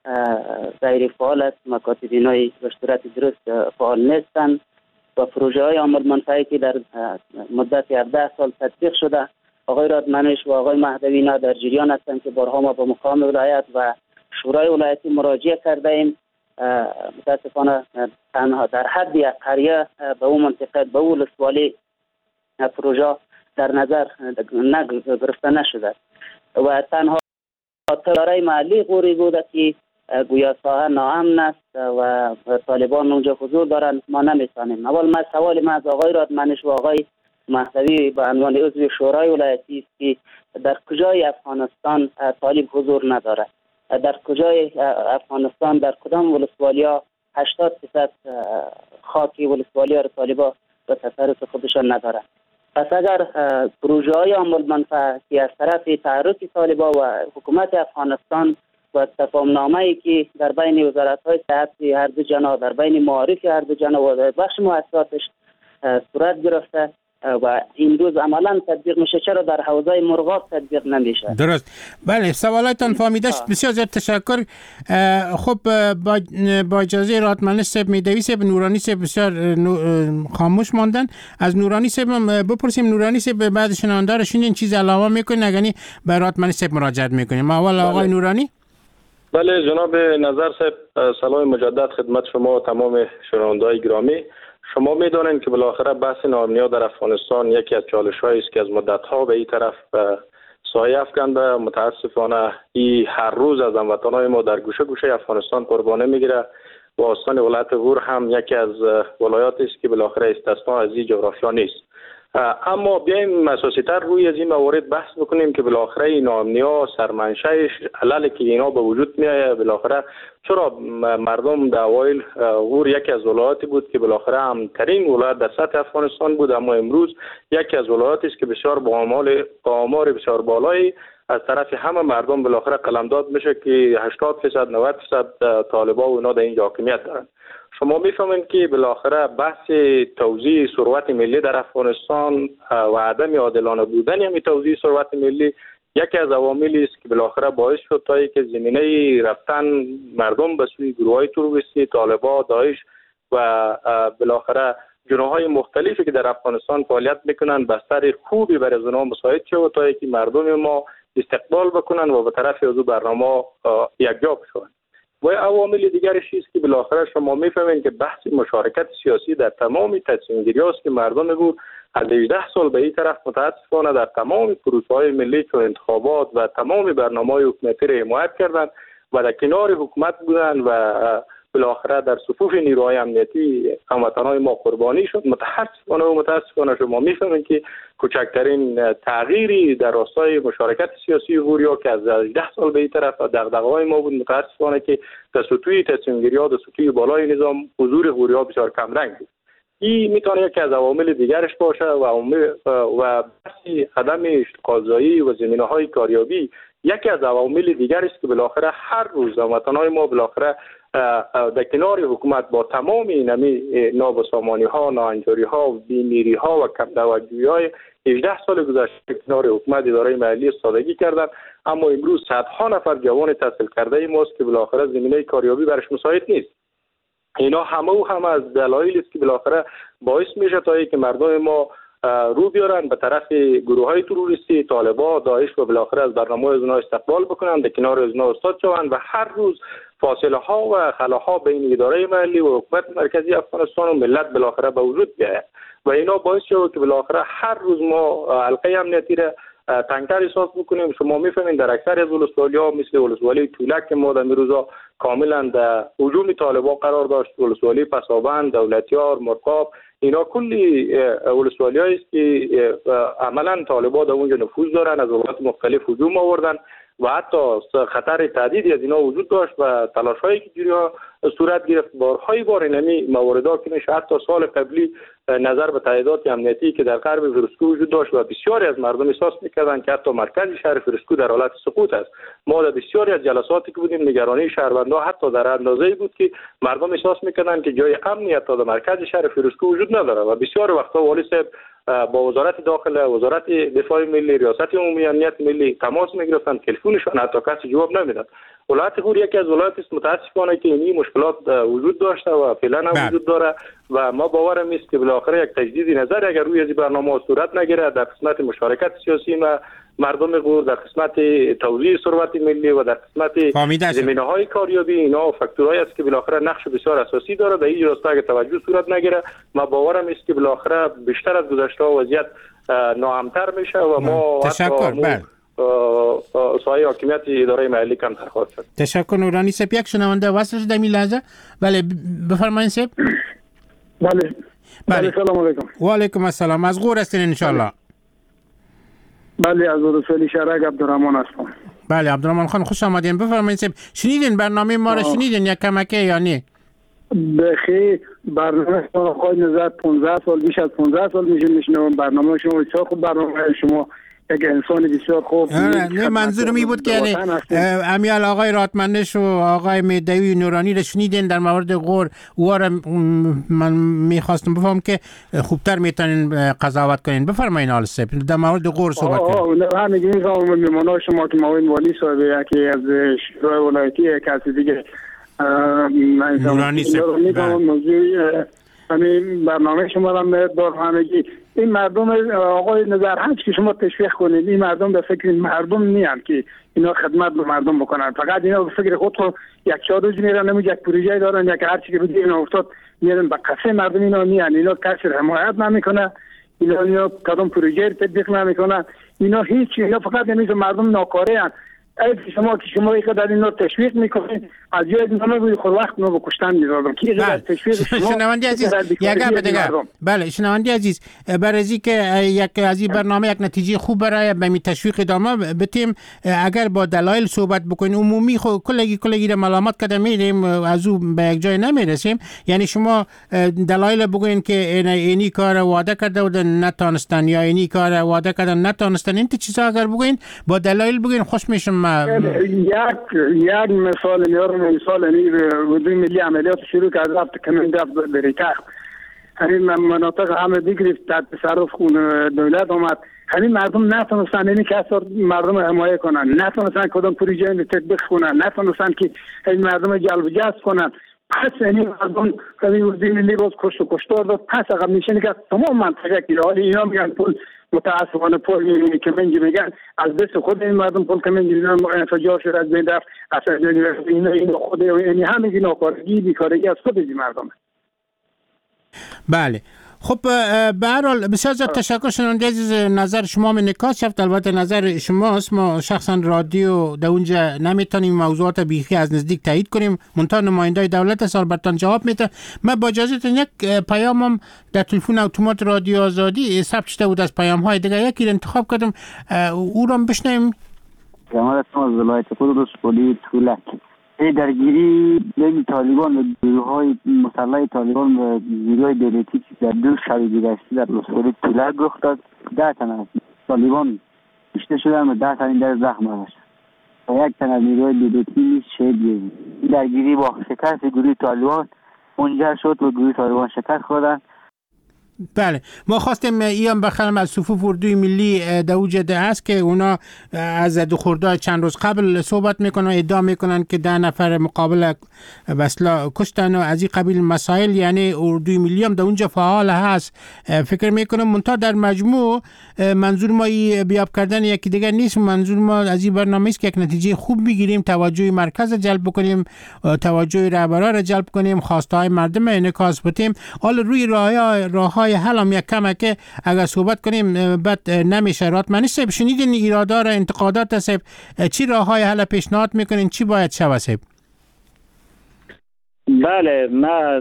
[SPEAKER 8] غیر فعال است، مکاتب اینای به صورت درست فعال نیستند و پروژه های عامل منفعه که در مدت 17 سال تطبیق شده. آقای رادمنش و آقای مهدوی اینا در جریان هستند که بارها ما به مقام ولایت و شورای ولایتی مراجعه کرده ایم. متاسفانه تنها در حد یک قریه به اون منطقه به اون ولسوالی پروژه در نظر گرفته نشده و تنها اداره محلی غوری بوده که گویا ساحه ناامن است و طالبان اونجا حضور دارند. ما نمیتونیم. اول سوال ما از آقای رادمنش و آقای مهدوی به عنوان عضو شورای ولایتی است که در کجای افغانستان طالب حضور نداره؟ در کجای افغانستان در کدام ولسوالیا 80% خاکی ولسوالیا را طالبا به تصرف خودشان نداره؟ پس اگر پروژه های عامل منفعه که از طرف تحرک طالبا و حکومت افغانستان و تفاهم نامه‌ای که در بین وزارت های صحت هر دو جناح، در بین معارف هر دو جناح و در بخش مؤسساتش صورت گرفته و این روز عملا تطبیق میشه، چرا در حوزه مرغاب تطبیق نمیشه؟
[SPEAKER 3] درست. بله، سوالاتتان فهمیده شد. بسیار زیاد تشکر. خب با اجازه رادمنش صاحب، میدوی صاحب، نورانی صاحب بسیار خاموش ماندن. از نورانی صاحب بپرسیم. نورانی صاحب بعد شنونده رو شنیدین چیز علاوه میکنین اگه به رادمنش صاحب مراجعه میکنیم؟ اول آقای نورانی.
[SPEAKER 4] بله جناب نظر صاحب، سلام مجدد خدمت شما و تمام شنونده‌های گرامی. شما میدانید که بالاخره بحث ناامنی در افغانستان یکی از چالش‌هایی است که از مدت‌ها به این طرف سایه افکنده. متاسفانه این هر روز از هموطنان ما در گوشه گوشه افغانستان قربانی میگیره و استان ولایت غور هم یکی از ولایاتی است که بالاخره استثنا از این جغرافیا نیست. اما بیایم اساسی‌تر روی از این موارد بحث بکنیم که بالاخره این ناامنی‌ها سرمنشأش علل که اینا به وجود میاد. بالاخره چرا مردم در اوایل غور یکی از ولایاتی بود که بالاخره امن‌ترین ولایت در سطح افغانستان بود، اما امروز یکی از ولایاتی است که بسیار با آمار بسیار بالایی از طرف همه مردم بالاخره قلمداد میشه که 80% 90% طالبان و اینا در این حاکمیت دارن. شما میفهمید که بالاخره بحث توزیع ثروت ملی در افغانستان و عدم عادلانه بودن همین توزیع ثروت ملی یکی از عواملی است که بالاخره باعث شد تا اینکه زمینه رفتن مردم به سوی گروه‌های تروریستی، طالبان، داعش و بالاخره جناح‌های مختلفی که در افغانستان فعالیت میکنن بستر خوبی برای اونها مساعد شد تا اینکه مردم ما استقبال بکنن و به طرف از برنامه یکجا بشن. و عوامل دیگرش است که بالاخره شما میفهمید که بحث مشارکت سیاسی در تمام تصمیم‌گیری است که مردم بود از 18 سال به این طرف متاسفانه در تمام پروسه‌های ملی چون انتخابات و تمام برنامه‌های حکومتی را حمایت کردند و در کنار حکومت بودند و بالاخره در صفوف نیروهای امنیتی هموطنان ما قربانی شد. متاسفانه شما میفهمید که کوچکترین تغییری در راستای مشارکت سیاسی غوریا که از 18 سال به این طرف دغدغه‌های ما بود، متاسفانه که در سطوح تصمیم‌گیری‌ها در سطوح بالای نظام حضور غوریا بسیار کم رنگ بود. این میتونه یکی از عوامل دیگرش باشه و بحث عدم اشتغالزایی و زمینه‌های کاریابی یکی از عوامل دیگر است که بالاخره هر روز هموطنان ما بالاخره در کنار حکومت با تمام این نابسامانی‌ها، ناهنجاری‌ها، بیمیری‌ها و کم توجهی‌های 18 سال گذشته کنار حکومت اداره محلی سادگی کردند، اما امروز صدها نفر جوان تحصیل کرده ماست که بالاخره زمینه کاریابی برش مساعد نیست. اینا همه از دلایلی است که بالاخره باعث میشه تا اینکه مردم ما رو بیارن به طرف گروه‌های تروریستی، طالبان، داعش و بالاخره از برنامه از اونها استقبال بکنن، در کنار از اونها استاد شوند و هر روز فاصله ها و خلاها بین اداره محلی و حکومت مرکزی افغانستان و ملت بالاخره به وجود بیاید و اینا باعث شد که بالاخره هر روز ما حلقه امنیتی را تنگتر احساس بکنیم. شما میفهمید در اکثر از ولسوالی‌ها مثل ولسوالی تولک که ما در روزا کاملا در هجوم طالبان قرار داشت، ولسوالی پسابند، دولتیار، مرغاب، اینا کلی ولسوالی‌هایی است که عملا طالبان در اونجا نفوذ دارن، از ولایات مختلف هجوم آوردن و حتی خطر تعدیدی از اینا وجود داشت و تلاش‌هایی که جریان صورت گرفت بارهای بار اینمی مواردا که میشه حتی سال قبلی نظر به تعدادات امنیتی که در غرب فرسکو وجود داشت و بسیاری از مردم احساس می‌کردند که حتی مرکز شهر فرسکو در حالت سقوط است. ما در بسیاری از جلساتی که بودیم نگرانی شهروندان حتی در اندازه‌ای بود که مردم احساس می‌کردند که جای امنیت تا در مرکز شهر فرسکو وجود نداره و بسیار وقتا والی صاحب با وزارت داخله، وزارت دفاع ملی، ریاست عمومی امنیت ملی تماس میگرفتن، تلفنشان حتی کسی جواب نمیداد. ولایت غور یکی از ولایات است متاسفانه که این مشکلات وجود داشته و فعلا هم وجود داره و ما باورم است که بالاخره یک تجدید نظر اگر روی این برنامه صورت نگیره در قسمت مشارکت سیاسی و مردم غور، در قسمت توزیع ثروت ملی و در قسمت زمینه‌های کاریابی، اینا فاکتورایی است که بالاخره نقش بسیار اساسی داره. در این راستا اگر توجه صورت نگیره ما باورم است که بالاخره بیشتر از گذشته وضعیت ناامن‌تر میشه و ما
[SPEAKER 3] تشکر.
[SPEAKER 4] سایه حاکمیت اداره محلی کمتر خواهد شد.
[SPEAKER 3] تشکر. نورانی صاحب یک شنونده وصل شده می لحظه. بله بفرمایید صاحب.
[SPEAKER 9] بله سلام علیکم.
[SPEAKER 3] و علیکم السلام. از غور هستین ان شاء الله؟
[SPEAKER 9] بله از رسولی شرک عبدالرحمن هستم.
[SPEAKER 3] بله عبدالرحمن خان خوش آمدین. بفرمایید صاحب. شنیدین برنامه ما رو شنیدین یک کمکه یا نه؟
[SPEAKER 9] بخیر برنامه شما خواهی نظر 15 سال بیش از 15 سال میشنم برنامه شما بسیار خوب. برنامه شما یک انسان بسیار خوب.
[SPEAKER 3] نه منظورم این بود که یعنی امیال آقای راتمندش و آقای میدوی نورانی رو شنیدین در مورد غور و من میخواستم بفهم که خوبتر میتونین قضاوت کنین. بفرمایین آل سپ در مورد غور صحبت کنین.
[SPEAKER 9] نه همین میمانا شما که معاون والی صاحب یکی از شورای ولایتی کسی دیگه
[SPEAKER 3] نورانی صاحب
[SPEAKER 9] همین برنامه شما را دار همگی این مردم آقای نظر هست که شما تشویق کنید. این مردم به فکر مردم نیان که اینا خدمت به مردم بکنن، فقط اینا به فکر خود یک چهار روز میرن نمیشه یک پروژه دارن یک هر چی که بده اینا افتاد میرن به قصه مردم. اینا نیان، اینا کسی حمایت نمیکنه، اینا کدام پروژه تطبیق نمیکنه، اینا هیچ، اینا فقط نمیشه مردم ناکاره ان. شما که شما اینقدر اینا تشویق میکنید از جای نامه خود وقت ما به کشتن میذارم که اینقدر تشویق شما
[SPEAKER 3] شنوندی عزیز یگه بدگه. بله شنوندی عزیز برای از که یک از این برنامه یک نتیجه خوب برای به می تشویق ادامه بتیم اگر با دلایل صحبت بکنیم عمومی خود کلگی رو ملامت کرده میریم از او به یک جای نمیرسیم. یعنی شما دلایل بگوین که اینی کار وعده کرده و نتونستن یا اینی کار وعده کردن نتونستن، این چیزا اگر بگوین با دلایل بگوین خوش میشم.
[SPEAKER 9] یک مثال میارم. مثال وزیر ملی عملیات شروع کرد رفت کمین رفت بریتخ همین مناطق همه بگرفت در تصرف دولت آمد. همین مردم نتونستن اینی که اثر مردم حمایه کنن، نتونستن کدام پروژه تطبیق کنن، نتونستن که این مردم جلب جذب کنن. پس این مردم همین وزیر ملی باز کشت و کشتار داد. پس عقب نشینی که تمام منطقه که اینا میگن پول متاسفانه پول کمنجی میگن از دست خود این مردم پول کمنجی انفجار شد از بین رفت. اصلا این خود یعنی همه ناکارگی بیکارگی از خود این مردم.
[SPEAKER 3] بله خب به هر حال بسیار زیاد تشکر. شنونده عزیز نظر شما من نکات شفت. البته نظر شماست، ما شخصا رادیو در اونجا نمیتونیم موضوعات بیخی از نزدیک تایید کنیم، منتها نمایندای دولت سال برتان جواب میده. من با اجازهتون یک پیامم در تلفن اتومات رادیو آزادی ثبت شده بود از پیام های دیگه، یکی رو انتخاب کردم او رو بشنویم.
[SPEAKER 10] جمال از ولایت قدس پلی تولک درگیری بین طالبان و گروه‌های مسلح طالبان و گروه‌های دولتی در دو شب گذشته در ولایت تولک رخ داد. 10 تن از طالبان کشته شدند و 10 تن در زخم شدند و یک تن از نیروهای دولتی شهید شد. درگیری با شکست گروه طالبان منجر شد و گروه طالبان شکست خوردند.
[SPEAKER 3] بله ما خواستیم ایام بخرم از صفوف اردوی ملی در وجود هست که اونا از دو خرداد چند روز قبل صحبت میکنن و ادعا میکنن که 10 نفر مقابل بسلا کشتن و از این قبیل مسائل. یعنی اردوی ملی هم در اونجا فعال هست. فکر میکنم منتها در مجموع منظور ما بیاب کردن یکی دیگر نیست. منظور ما از این برنامه است که یک نتیجه خوب بگیریم، توجه مرکز جلب بکنیم، توجه رهبران را جلب کنیم، خواسته های مردم انعکاس بدیم. حالا روی راههای حل هم یک کمه که اگر صحبت کنیم بد نمیشه. راتمنی صاحب شنیدین ایرادا را، انتقادات صاحب، چی راههای حل پیشنهاد میکنین، چی باید شود صاحب؟
[SPEAKER 5] بله من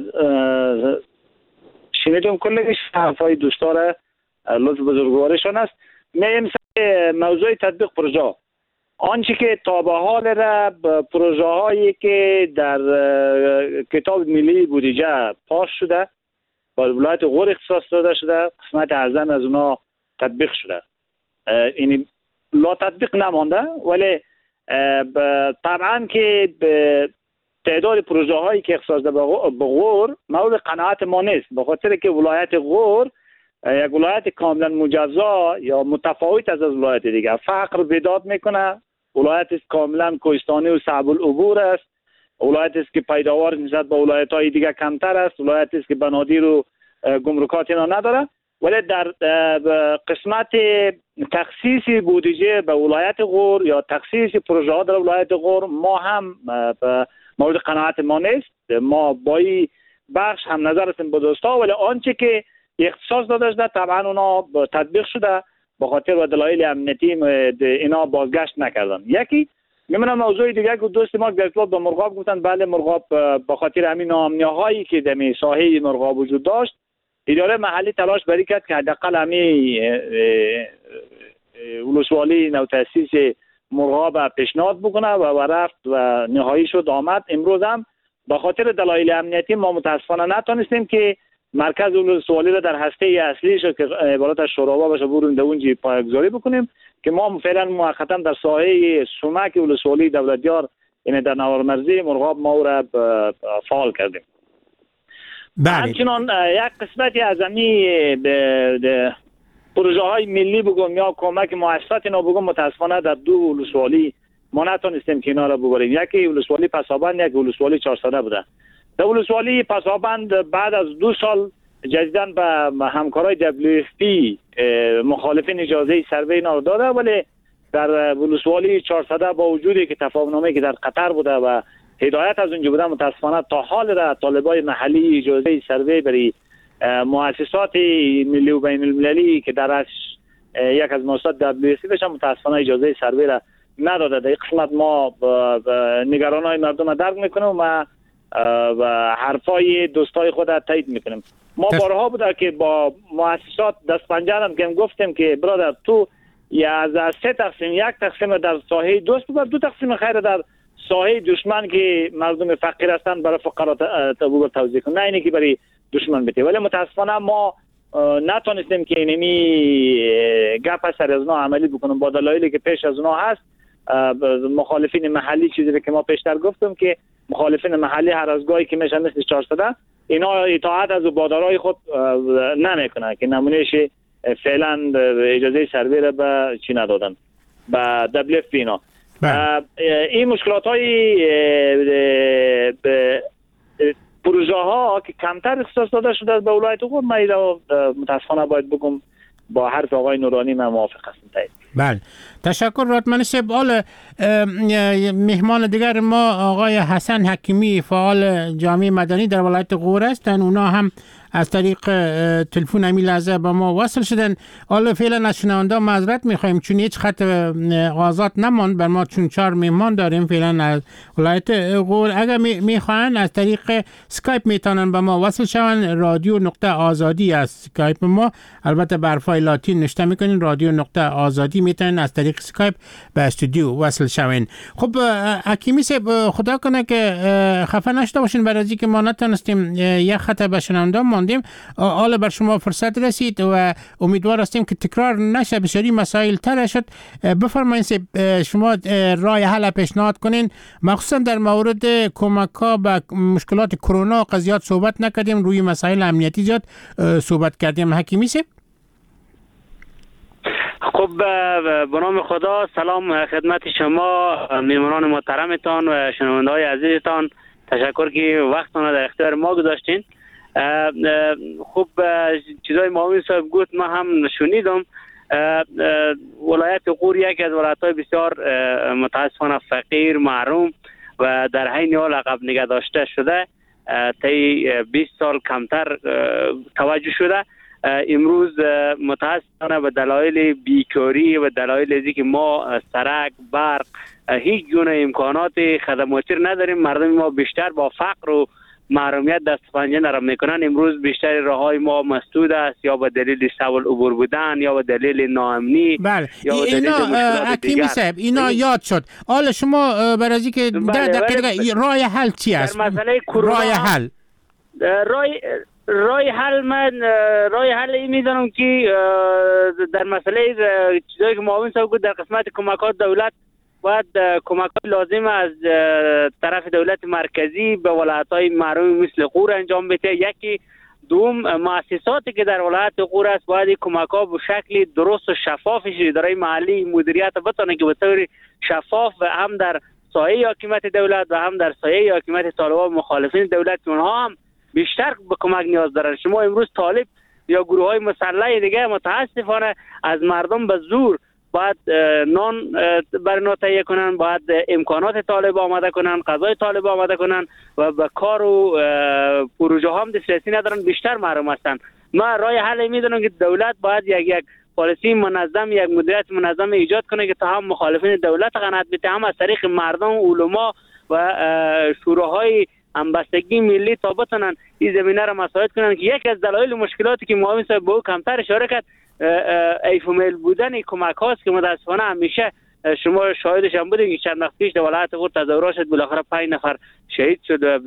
[SPEAKER 5] شنیدم کلش حرفای دوستان لطف بزرگوارشان است. میگم موضوع تطبیق پروژه آنچه که تا به حال را پروژه هایی که در کتاب ملی بودجه پاس شده با ولایت غور اختصاص داده شده، قسمت اعظم از اونا تطبیق شده. این لا تطبیق نمانده، ولی طبعا که تعداد پروژه هایی که اختصاص داده به غور مورد قناعت ما نیست، به خاطر که ولایت غور یک ولایت کاملا مجزا یا متفاوت از ولایت دیگر، فقر بیداد میکنه. ولایت است کاملا کوهستانی و صعب العبور است. ولایت است که پیداوار نسبت به ولایت‌های دیگر کمتر است. ولایت است که بنادر و گمرکات اینا نداره. ولی در قسمت تخصیص بودجه به ولایت غور یا تخصیص پروژه ها در ولایت غور ما هم مورد قناعت ما نیست. ما با این بخش هم نظر هستیم با دوستا، ولی آنچه که اختصاص داده شده طبعا اونا تطبیق شده، به خاطر و دلایل امنیتی اینا بازگشت نکردن. یکی میمونه موضوع دیگه که دوست ما در ارتباط با مرغاب گفتن بله مرغاب به خاطر همین ناامنی‌هایی که در ساحه مرغاب وجود داشت، اداره محلی تلاش بری کرد که حداقل همین ولسوالی نو تاسیس مرغاب پیشنهاد بکنه و رفت و نهایی شد آمد. امروز هم به خاطر دلایل امنیتی ما متاسفانه نتونستیم که مرکز ولسوالی را در هسته اصلیش که عبارت از شوراوا باشه بریم در اونجا پایگذاری بکنیم که ما فعلا موقتا در ساحه سمک ولسوالی دولتیار یعنی در نوارمرزی مرغاب ما را فعال کردیم. همچنان یک قسمتی از همین پروژه های ملی بگم یا کمک مؤسسات اینا بگم متاسفانه در دو ولسوالی ما نتونستیم که اینا را ببریم. یکی ولسوالی پسابند، یک ولسوالی 400 بوده. در ولسوالی پسابند بعد از 2 سال جدیداً به همکارای WFP مخالفین اجازه سروی اینا داده، ولی در ولسوالی 400 با وجودی که تفاهم‌نامه‌ای که در قطر بوده و هدایت از اونجا بوده متاسفانه تا حال را طالبای محلی اجازه سروی برای مؤسسات ملی و بین المللی که در یک از مؤسسات WFP بشن متاسفانه اجازه سروی را نداده. در این قسمت ما نگرانای مردم درک میکنیم و حرفای دوستای خود را تایید میکنیم. ما بارها بوده که با مؤسسات دست پنجه هم گفتیم که برادر تو یا از 3 تقسیم 1 تقسیم در ساحه دوست ببر، 2 تقسیم خیر در ساحه دشمن که مردم فقیر هستند برای فقرا توزیع کن، نه اینی که برای دشمن بده. ولی متاسفانه ما نتونستیم که اینمی گپ سر از اونا عملی بکنیم با دلایلی که پیش از اونا هست. مخالفین محلی چیزی که ما پیشتر گفتم که مخالفین محلی هر از گاهی که میشن مثل 400 اینا اطاعت از بادارای خود نمیکنه که نمونهش فعلا اجازه سروی را به چی ندادن به WFP اینا. این مشکلات های پروژه ها که کمتر اختصاص داده شده به ولایت غور، من متاسفانه باید بگم با حرف آقای نورانی من موافق هستم.
[SPEAKER 3] بله تشکر رادمنی صاحب. حال مهمان دیگر ما آقای حسن حکیمی فعال جامعه مدنی در ولایت غور هستند. اونا هم از طریق تلفن همین لحظه با ما وصل شدن. حالا فعلا از شنونده معذرت میخوایم چون هیچ خط آزاد نماند بر ما، چون 4 مهمان داریم فعلا از ولایت غور. اگر میخواین از طریق سکایپ میتونن با ما وصل شون. رادیو نقطه آزادی از سکایپ ما، البته به حرفای لاتین نوشته میکنین رادیو نقطه آزادی، میتونن از طریق سکایپ به استودیو وصل شون. خب حکیمی صاحب خدا کنه که خفه نشده باشین برای از اینکه ما نتونستیم یک خط به شنونده ماندیم. حالا بر شما فرصت رسید و امیدوار هستیم که تکرار نشه، بسیاری مسائل طرح شد. بفرمایید شما راه حل پیشنهاد کنین، مخصوصا در مورد کمک‌ها به مشکلات کرونا قضیات صحبت نکردیم، روی مسائل امنیتی زیاد صحبت کردیم. حکیمی صاحب.
[SPEAKER 8] خب به نام خدا سلام خدمت شما میهمانان محترمتان و شنونده‌های عزیزتان. تشکر که وقتتون را در اختیار ما گذاشتین. خب چیزای معاون صاحب گفت ما هم شنیدم. ولایت غور یکی از ولایت‌های بسیار متاسفانه فقیر، محروم و در عین حال عقب نگه داشته شده طی 20 سال کمتر توجه شده. امروز متاسفانه به دلایل بیکاری و دلایل ازی که ما سرک، برق، هیچ گونه امکانات خدماتی نداریم، مردم ما بیشتر با فقر و محرومیت دست پنجه نرم میکنن. امروز بیشتر راههای ما مسدود است، یا به دلیل سوال عبور بودن یا به دلیل ناامنی.
[SPEAKER 3] بله
[SPEAKER 8] اینا
[SPEAKER 3] حکیمی صاحب اینا یاد شد. حالا شما برای از که 10 دقیقه راه حل چی است؟
[SPEAKER 8] در مسئله کرونا راه حل این میدانم که در مسئله چیزایی که معاون صاحب گفت در قسمت کمکات دولت باید کمکات لازم از طرف دولت مرکزی به ولایت‌های محروم مثل غور انجام بده. یکی
[SPEAKER 5] دوم مؤسساتی که در ولایت غور است باید کمک ها به شکل درست و شفافش اداره محلی مدیریت بتونه که به طور شفاف و هم در سایه حاکمیت دولت و هم در سایه حاکمیت طالبان مخالفین دولت اونها هم بیشتر به کمک نیاز دارن. شما امروز طالب یا گروه های مسلح دیگه متاسفانه از مردم به زور باید نان برای تهیه کنن، باید امکانات طالب آماده کنن، غذای طالب آماده کنن و به کار و پروژه هم دسترسی ندارن، بیشتر محروم هستن. ما راه حل میدونم که دولت باید یک پالیسی منظم، یک مدیریت منظم ایجاد کنه که تا هم مخالفین دولت قناعت بده، هم از طریق مردم، علما و شوراهای همبستگی ملی تا بتونن این زمینه را مساعد کنن که یکی از دلایل مشکلاتی که معاون صاحب به او کمتر اشاره کرد ایفومیل بودن کمک هاست که متاسفانه همیشه شما شاهدش هم بودید که چند وقت پیش در ولایت غور تظاهرات شد، بالاخره 5 نفر شهید شد و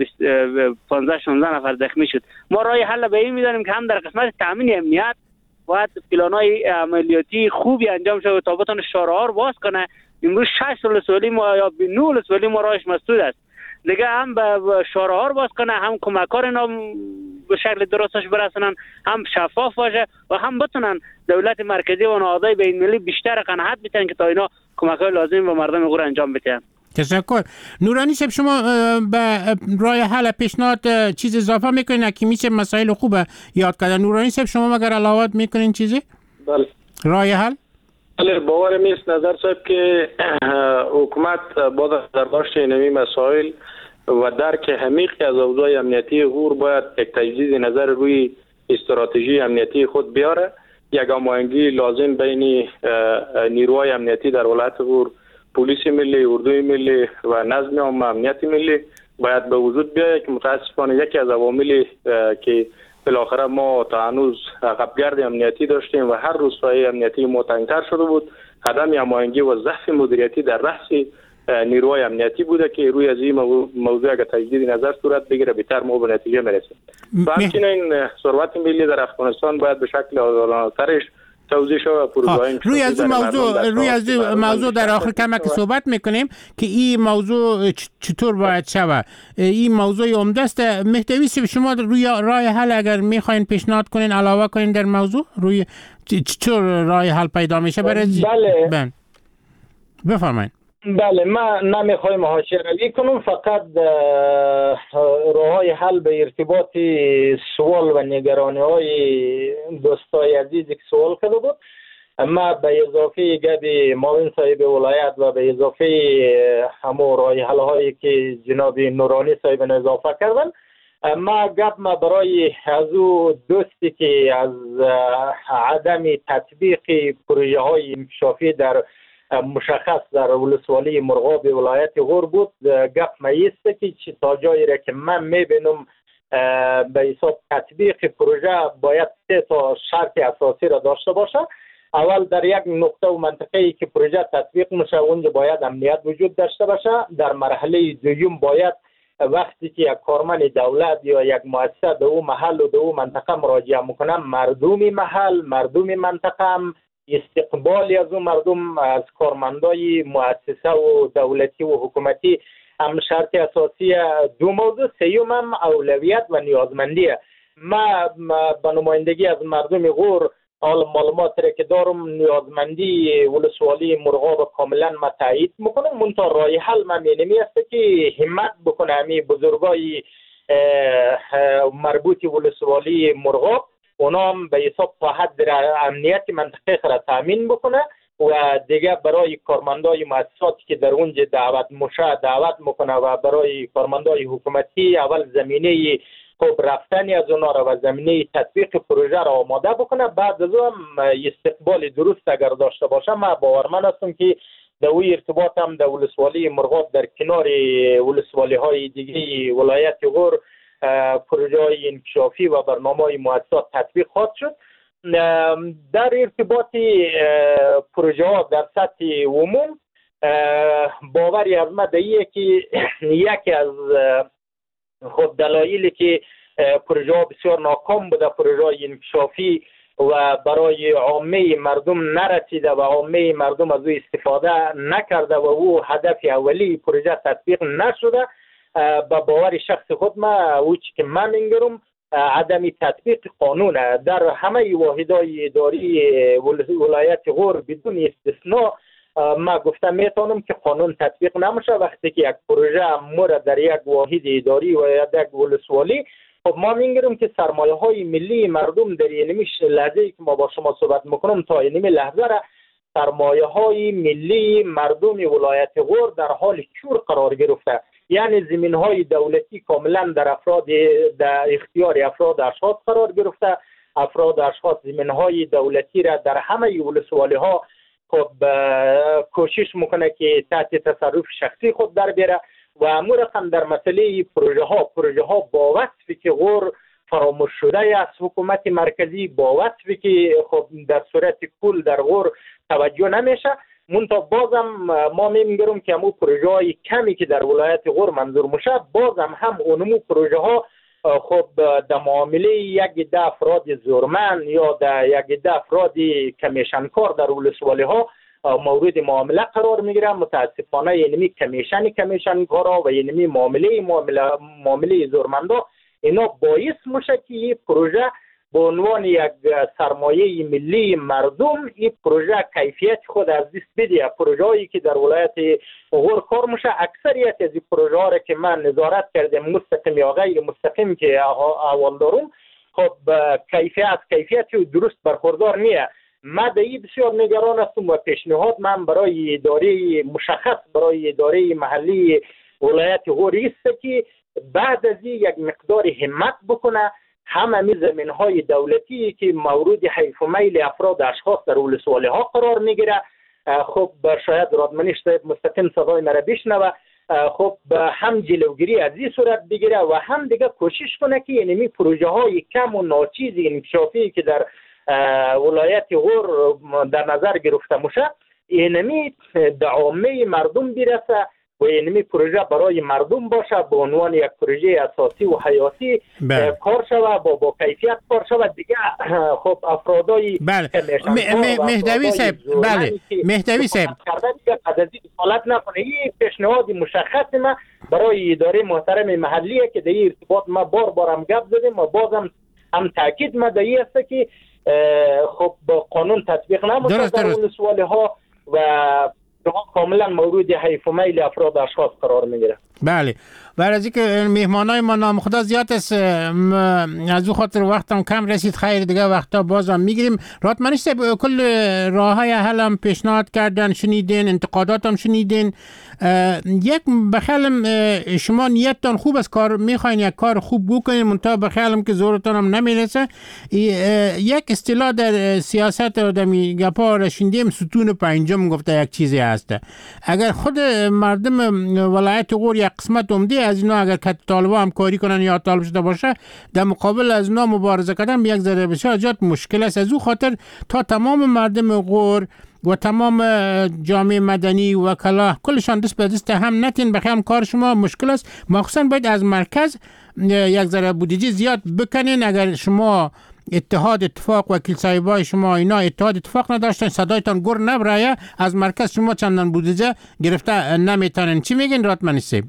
[SPEAKER 5] 15 16 نفر زخمی شد. ما راه حل به این می‌دانیم که هم در قسمت تامین امنیت باید پلان‌های عملیاتی خوبی انجام شود تا بتونه شارع‌ها رو باز کنه. امروز 6 ولسوالی ما یا 9 ولسوالی ما راهش مسدود است، دیگه هم به شارع‌ها رو باز کنه، هم کمک‌ها رو به شکل درستش برسونن، هم شفاف باشه و هم بتونن دولت مرکزی و نهادهای بین‌المللی بیشتر قناعت بدن که تا اینا کمک‌های لازم به مردم غور انجام بدن.
[SPEAKER 3] تشکر. نورانی صاحب، شما به راه حل پیشنهاد چیز اضافه میکنین که میشه مسائل خوبه یاد کردن؟ نورانی صاحب شما مگر علاوه میکنین چیزی؟
[SPEAKER 4] بله.
[SPEAKER 3] راه حل؟
[SPEAKER 4] بله، باورم است نظر صاحب که حکومت با برداشت اینمی مسائل و درک عمیقی از اوضاع امنیتی غور باید یک تجدید نظر روی استراتژی امنیتی خود بیاره. یک هماهنگی لازم بین نیروهای امنیتی در ولایت غور، پلیس ملی، اردوی ملی و نظم عام امنیت ملی باید به وجود بیاید که متاسفانه یکی از عواملی که بالاخره ما تا هنوز عقبگرد امنیتی داشتیم و هر روز سایه امنیتی ما تنگتر شده بود، عدم هماهنگی و ضعف مدیریتی در رأس نیروهای امنیتی بوده که روی از این موضوع اگر تجدید نظر صورت بگیره بهتر ما به نتیجه میرسیم. و همچنین ثروت ملی در افغانستان باید به شکل عادلانه‌ترش توضیح شود.
[SPEAKER 3] روی از موضوع در آخر کمک صحبت میکنیم که این موضوع چطور باید شود. این موضوع عمده است. مهدوی صاحب شما روی راه حل اگر میخواین پیشنهاد کنین علاوه کنین در موضوع، روی چطور راه حل پیدا میشه برای
[SPEAKER 6] بله.
[SPEAKER 3] بفرمایید.
[SPEAKER 6] بله، ما نمیخوایم حاشیه روی کنم، فقط راههای حل به ارتباط سوال و نگرانی های دوستای عزیزی که سوال کرده بود، ما به اضافه گپ معاون صاحب ولایت و به اضافه همون راه حل هایی که جناب نورانی صاحب اضافه کردن، ما برای از او دوستی که از عدم تطبیق پروژه های انکشافی در مشخص در ولسوالی مرغاب ولایت غور بود، گپ میسته که تا جایی را که من میبینم به حساب تطبیق پروژه باید 3 تا شرط اساسی را داشته باشه. اول در یک نقطه و منطقه‌ای که پروژه تطبیق میشه اونجا باید امنیت وجود داشته باشه. در مرحله دوم باید وقتی که یک کارمند دولت یا یک مؤسسه به او محل و به او منطقه مراجعه میکنه، مردم محل، مردم منطقه هم استقبالی از اون مردم از کارمندای مؤسسه و دولتی و حکومتی هم شرط اساسی. دو موضوع سیوم هم اولویت و نیازمندیه. ما به نمایندگی از مردم غور حال معلومات را که دارم نیازمندی ولسوالی مرغاب کاملا ما تایید میکنم، منتها راه حل من اینمی است که همت بکنه همی بزرگای مربوط ولسوالی مرغاب اونا هم به حساب تا حد امنیت منطقه را تامین بکنه و دیگه برای کارمندای مؤسساتی که در اونجا دعوت میکنه و برای کارمندای حکومتی اول زمینه خب رفتن از اونا را و زمینه تطبیق پروژه را آماده بکنه. بعد از اون استقبال درست اگر داشته باشه، ما باورمند هستم که در او ارتباط هم در ولسوالی مرغاب در کنار ولسوالی های دیگه ولایت غور پروژه های انکشافی و برنامه های مؤسسات تطبیق خواهد شد. در ارتباط پروژه ها در سطح عموم باوری از ما دیگه که یکی از خود دلایلی که پروژه ها بسیار ناکام بوده، پروژه های انکشافی و برای عامه مردم نرسیده و عامه مردم از او استفاده نکرده و او هدف اولی پروژه تطبیق نشده، با باور شخص خود ما او چی که من میگم عدم تطبیق قانون در همه واحدهای اداری ولایت غور بدون استثناء. ما گفتم میتونم که قانون تطبیق نمیشه وقتی که یک پروژه مورد در یک واحد اداری و یک ولسوالی. خب ما میگیریم که سرمایه های ملی مردم در اینمی لحظه که ما با شما صحبت میکنم تا اینمی لحظه را سرمایه های ملی مردم ولایت غور در حال چور قرار گرفته. یعنی زمین های دولتی کاملا در اختیار افراد اشخاص قرار گرفته. افراد اشخاص زمین های دولتی را در همه ولسوالی ها خب کوشش میکنه که تحت تصرف شخصی خود در بیاره و امور رقم در مسئله پروژه ها با وصفی که غور فراموش شده از حکومت مرکزی، با وصفی که خب در صورت کل در غور توجه نمیشه. منتها بازم ما میگیم که همون پروژه های کمی که در ولایت غور منظور میشه بازم هم اونمو پروژه ها خب در معامله یک عده افراد زورمند یا در یک عده افراد کمیشنکار در ولسوالی ها مورد معامله قرار میگیره. متاسفانه اینمی کمیشنکارا و اینمی معامله زورمندا اینا باعث میشه که این پروژه به عنوان یک سرمایه ملی مردم این پروژه کیفیت خود از دست بده. پروژه هایی که در ولایت غور کار میشه اکثریت از این پروژه ها را که من نظارت کردم مستقیم یا غیر مستقیم که اول دارم خب کیفیت درست برخوردار نیه. ما در این بسیار نگران هستم و پیشنهاد من برای اداره مشخص برای اداره محلی ولایت غور است که بعد از این یک مقدار همت بکنه همه زمین های دولتی که مورد حیف و میل افراد اشخاص در ولسوالی ها قرار میگیره خب شاید رادمنیش صاحب مستقیم صدای مرا بشنوه خب هم جلوگیری از این صورت بگیره و هم دیگه کوشش کنه که اینمی پروژه های کم و ناچیز انکشافی که در ولایت غور در نظر گرفته میشه اینمی در عامه مردم برسه و اینمی پروژه برای مردم باشه به عنوان یک پروژه اساسی و حیاتی کار شود با کیفیت کار شود دیگه. خب افرادای
[SPEAKER 3] مهدوی صاحب مهدوی صاحب
[SPEAKER 6] حالت نکنه. این پیشنهاد مشخص ما برای اداره محترم محلیه که در این ارتباط ما بار هم گپ زدیم و بازم هم تاکید ما در این است که خب قانون تطبیق نمیشه در ولسوالی ها و کاملا مورد حیف و میل افراد اشخاص قرار میگیره.
[SPEAKER 3] بله برای از اینکه مهمانای ما نام خدا زیاد است از او خاطر وقتم کم رسید خیر دیگه وقتا بازم میگیریم. رادمنش کل راههای حل هم پیشنهاد کردن شنیدین انتقادات هم شنیدین. یک بخیالم شما نیتتان خوب است کار میخواین یک کار خوب بکنین منتها بخیالم که زورتان هم نمیرسه. یک اصطلاح در سیاست و دمی گپا را شنیدیم ستون پنجم گفته یک چیزی هست. اگر خود مردم ولایت غور یک قسمت عمده از اینا اگر که طالبا هم کاری کنن یا طالب شده باشه در مقابل از اینا مبارزه کردن به یک ذره بسیار زیاد مشکل است. از او خاطر تا تمام مردم غور و تمام جامعه مدنی و کلاه کلشان دست به دست هم نتین بخیام کار شما مشکل است. مخصوصا باید از مرکز یک ذره بودجه زیاد بکنین. اگر شما اتفاق وکیل صاحبای شما اینا اتفاق نداشتن صدایتان گر نبرایه از مرکز شما چندان بودجه گرفته نمیتونن. چی میگین رادمنش صاحب؟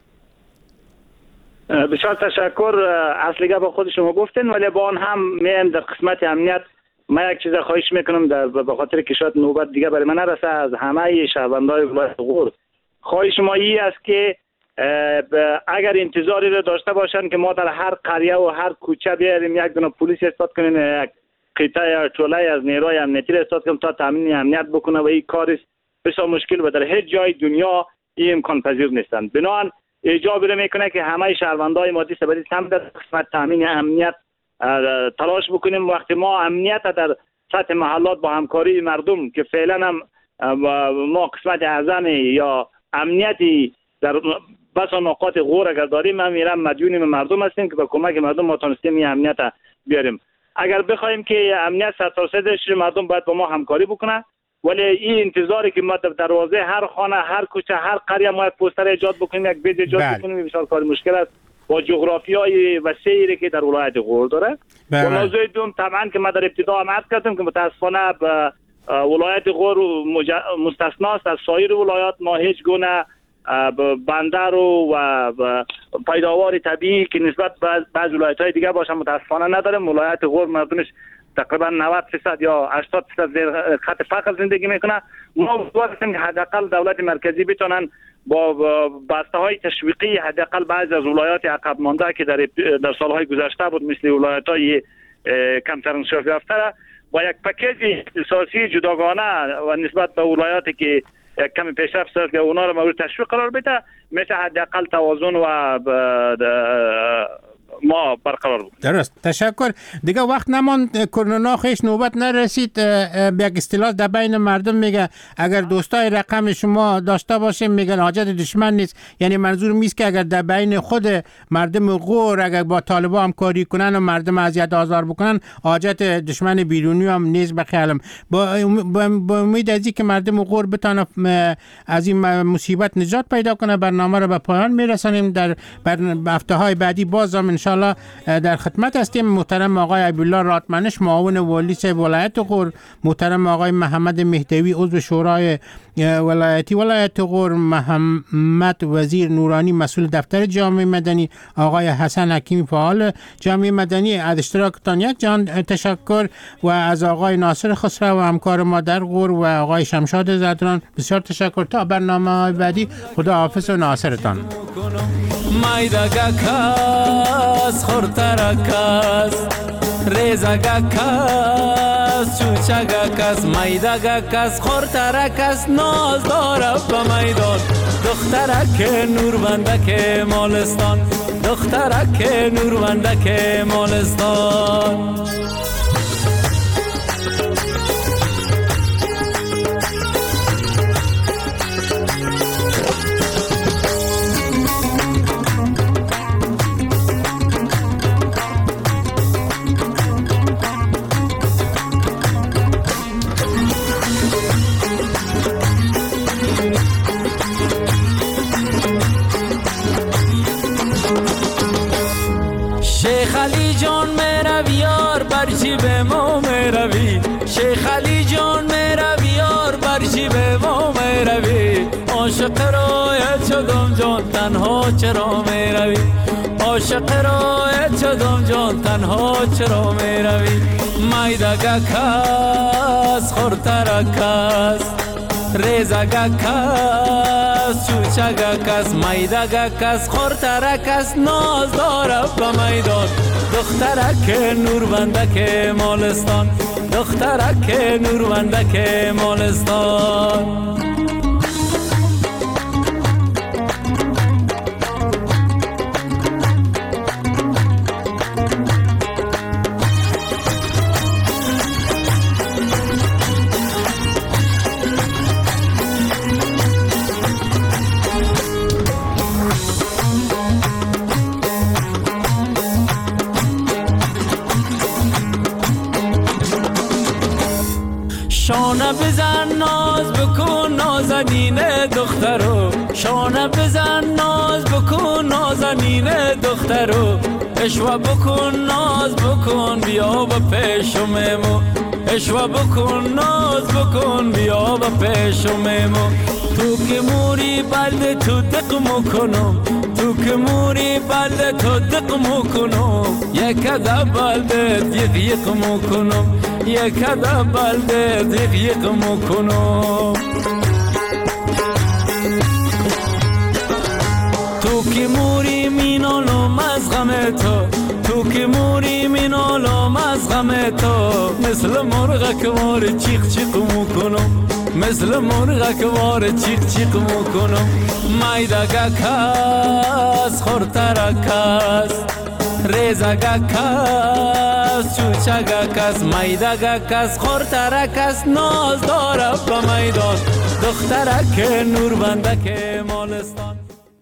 [SPEAKER 5] بسیار تشکر. اصلیگه با خود شما گفتین ولی با آن هم میم در قسمت امنیت ما یک چیز خواهش میکنم به خاطر که شاید نوبت دیگه برای من نرسه از همه شهروندای ولایت غور خواهش ما این است که اگر انتظاری رو داشته باشن که ما در هر قریه و هر کوچه بیاریم یک دونه پلیس استاد کنیم یک قطعه یا چوله از نیروی امنیتی را استاد کنیم تا تامین امنیت بکنه و این کار بسیار مشکل و در هیچ جای دنیا این امکان پذیر نیستند. بنابراین ایجاب میکنه که همه شهروندای ما دست به دست هم در قسمت تامین امنیت تلاش بکنیم. وقتی ما امنیت در سطح محلات با همکاری مردم که فعلا هم ما قسمت اعظم یا امنیتی در بس نقاط غور اگر داریم ما میرم مدیون مردم هستیم که با کمک مردم ما تونستیم این امنیت بیاریم. اگر بخوایم که امنیت 100% مردم باید با ما همکاری بکنه ولی این انتظاری که ما در دروازه هر خانه هر کوچه هر قریه ما یک پوستر ایجاد بکنیم یک بیج ایجاد بکنیم بسیار کار مشکل است با جغرافیای وسیعی که در ولایت غور داره. و موضوع دوم طبعا که ما در ابتدا هم عرض کردم که متاسفانه ولایت غور مستثنا است از سایر ولایات. ما هیچ گونه بندر و پیداوار طبیعی که نسبت به بعض ولایت‌های دیگه باشه متاسفانه نداره. ولایت غور مردمش تقریبا 90% یا 80% زیر خط فقر زندگی میکنه. ما امیدواریم که حداقل دولت مرکزی بتونن با بسته‌های تشویقی حداقل بعضی از ولایات عقب مانده که در سالهای گذشته بود مثل ولایت‌های کمتر انکشاف یافته با یک پکیج اختصاصی جداگانه و نسبت به ولایاتی که یک کمی پیشرفت است که اونا رو مورد تشویق قرار بده میشه حداقل توازن و ما برقرار بود.
[SPEAKER 3] درست، تشکر. دیگه وقت نماند، کرونا خیش نوبت نرسید. یک اصطلاح در بین مردم میگه اگر دوستای رقم شما داشته باشیم میگن حاجت دشمن نیست. یعنی منظور میست که اگر در بین خود مردم غور اگر با طالبان همکاری کنن و مردم اذیت آزار بکنن حاجت دشمن بیرونی هم نیست. بخیالم با امید از اینکه مردم غور بتونه از این مصیبت نجات پیدا کنه برنامه رو به پایان میرسانیم. در هفته‌های بعدی باز هم ان شاء الله در خدمت هستیم. محترم آقای عبدالله راتمنش معاون والی ولایت غور، محترم آقای محمد مهدوی عضو شورای ولایتی ولایت غور، محمد وزیر نورانی مسئول دفتر جامعه مدنی، آقای حسن حکیمی فعال جامعه مدنی. از اشتراکتان یک جان تشکر و از آقای ناصر خسرو و همکار ما در غور و آقای شمشاد زدران بسیار تشکر. تا برنامه بعدی خدا حافظ و ناصرتان.
[SPEAKER 11] Maidagakas, khortarakas, rezagakas, chuchagakas, maidagakas, khortarakas, naz dora ba maidan, دخترک نوربندک مالستان، دخترک نوربندک مالستان. برچی به ما میروی شیخ علی جان میروی یار برچی به ما میروی عاشق رایت شدم جان تنها چرا میروی عاشق رایت شدم جان تنها چرا میروی مایدگکس خورترکس ریزگکس چوچگکس مایدگکس خورترکس ناز داره به میدان دخترک نوربندک مالستان دخترک نوربندک مالستان شانه بزن ناز بکن نازنین دخترو شانه بزن ناز بکن نازنین دخترو اشوا بکن ناز بکن بیا به پیشممو اشوا بکن ناز بکن بیا به پیشممو تو که موری بلد تو دقمو کنم تو که موری بلد تو دقمو کنم یک عده بلد یقمو کنم یک عده بلد یقمو کنم تو که موری مینالم از غم تو تو که موری مینالم از غم تو مثل مرغ کوار چیق چیق میکنم مثل مرغ کوار چیق چیق میکنم مایدگکس خورترکس ریزگکس چوچگکس مایدگکس خورترکس ناز داره به میدان دخترک نوربندک مالستان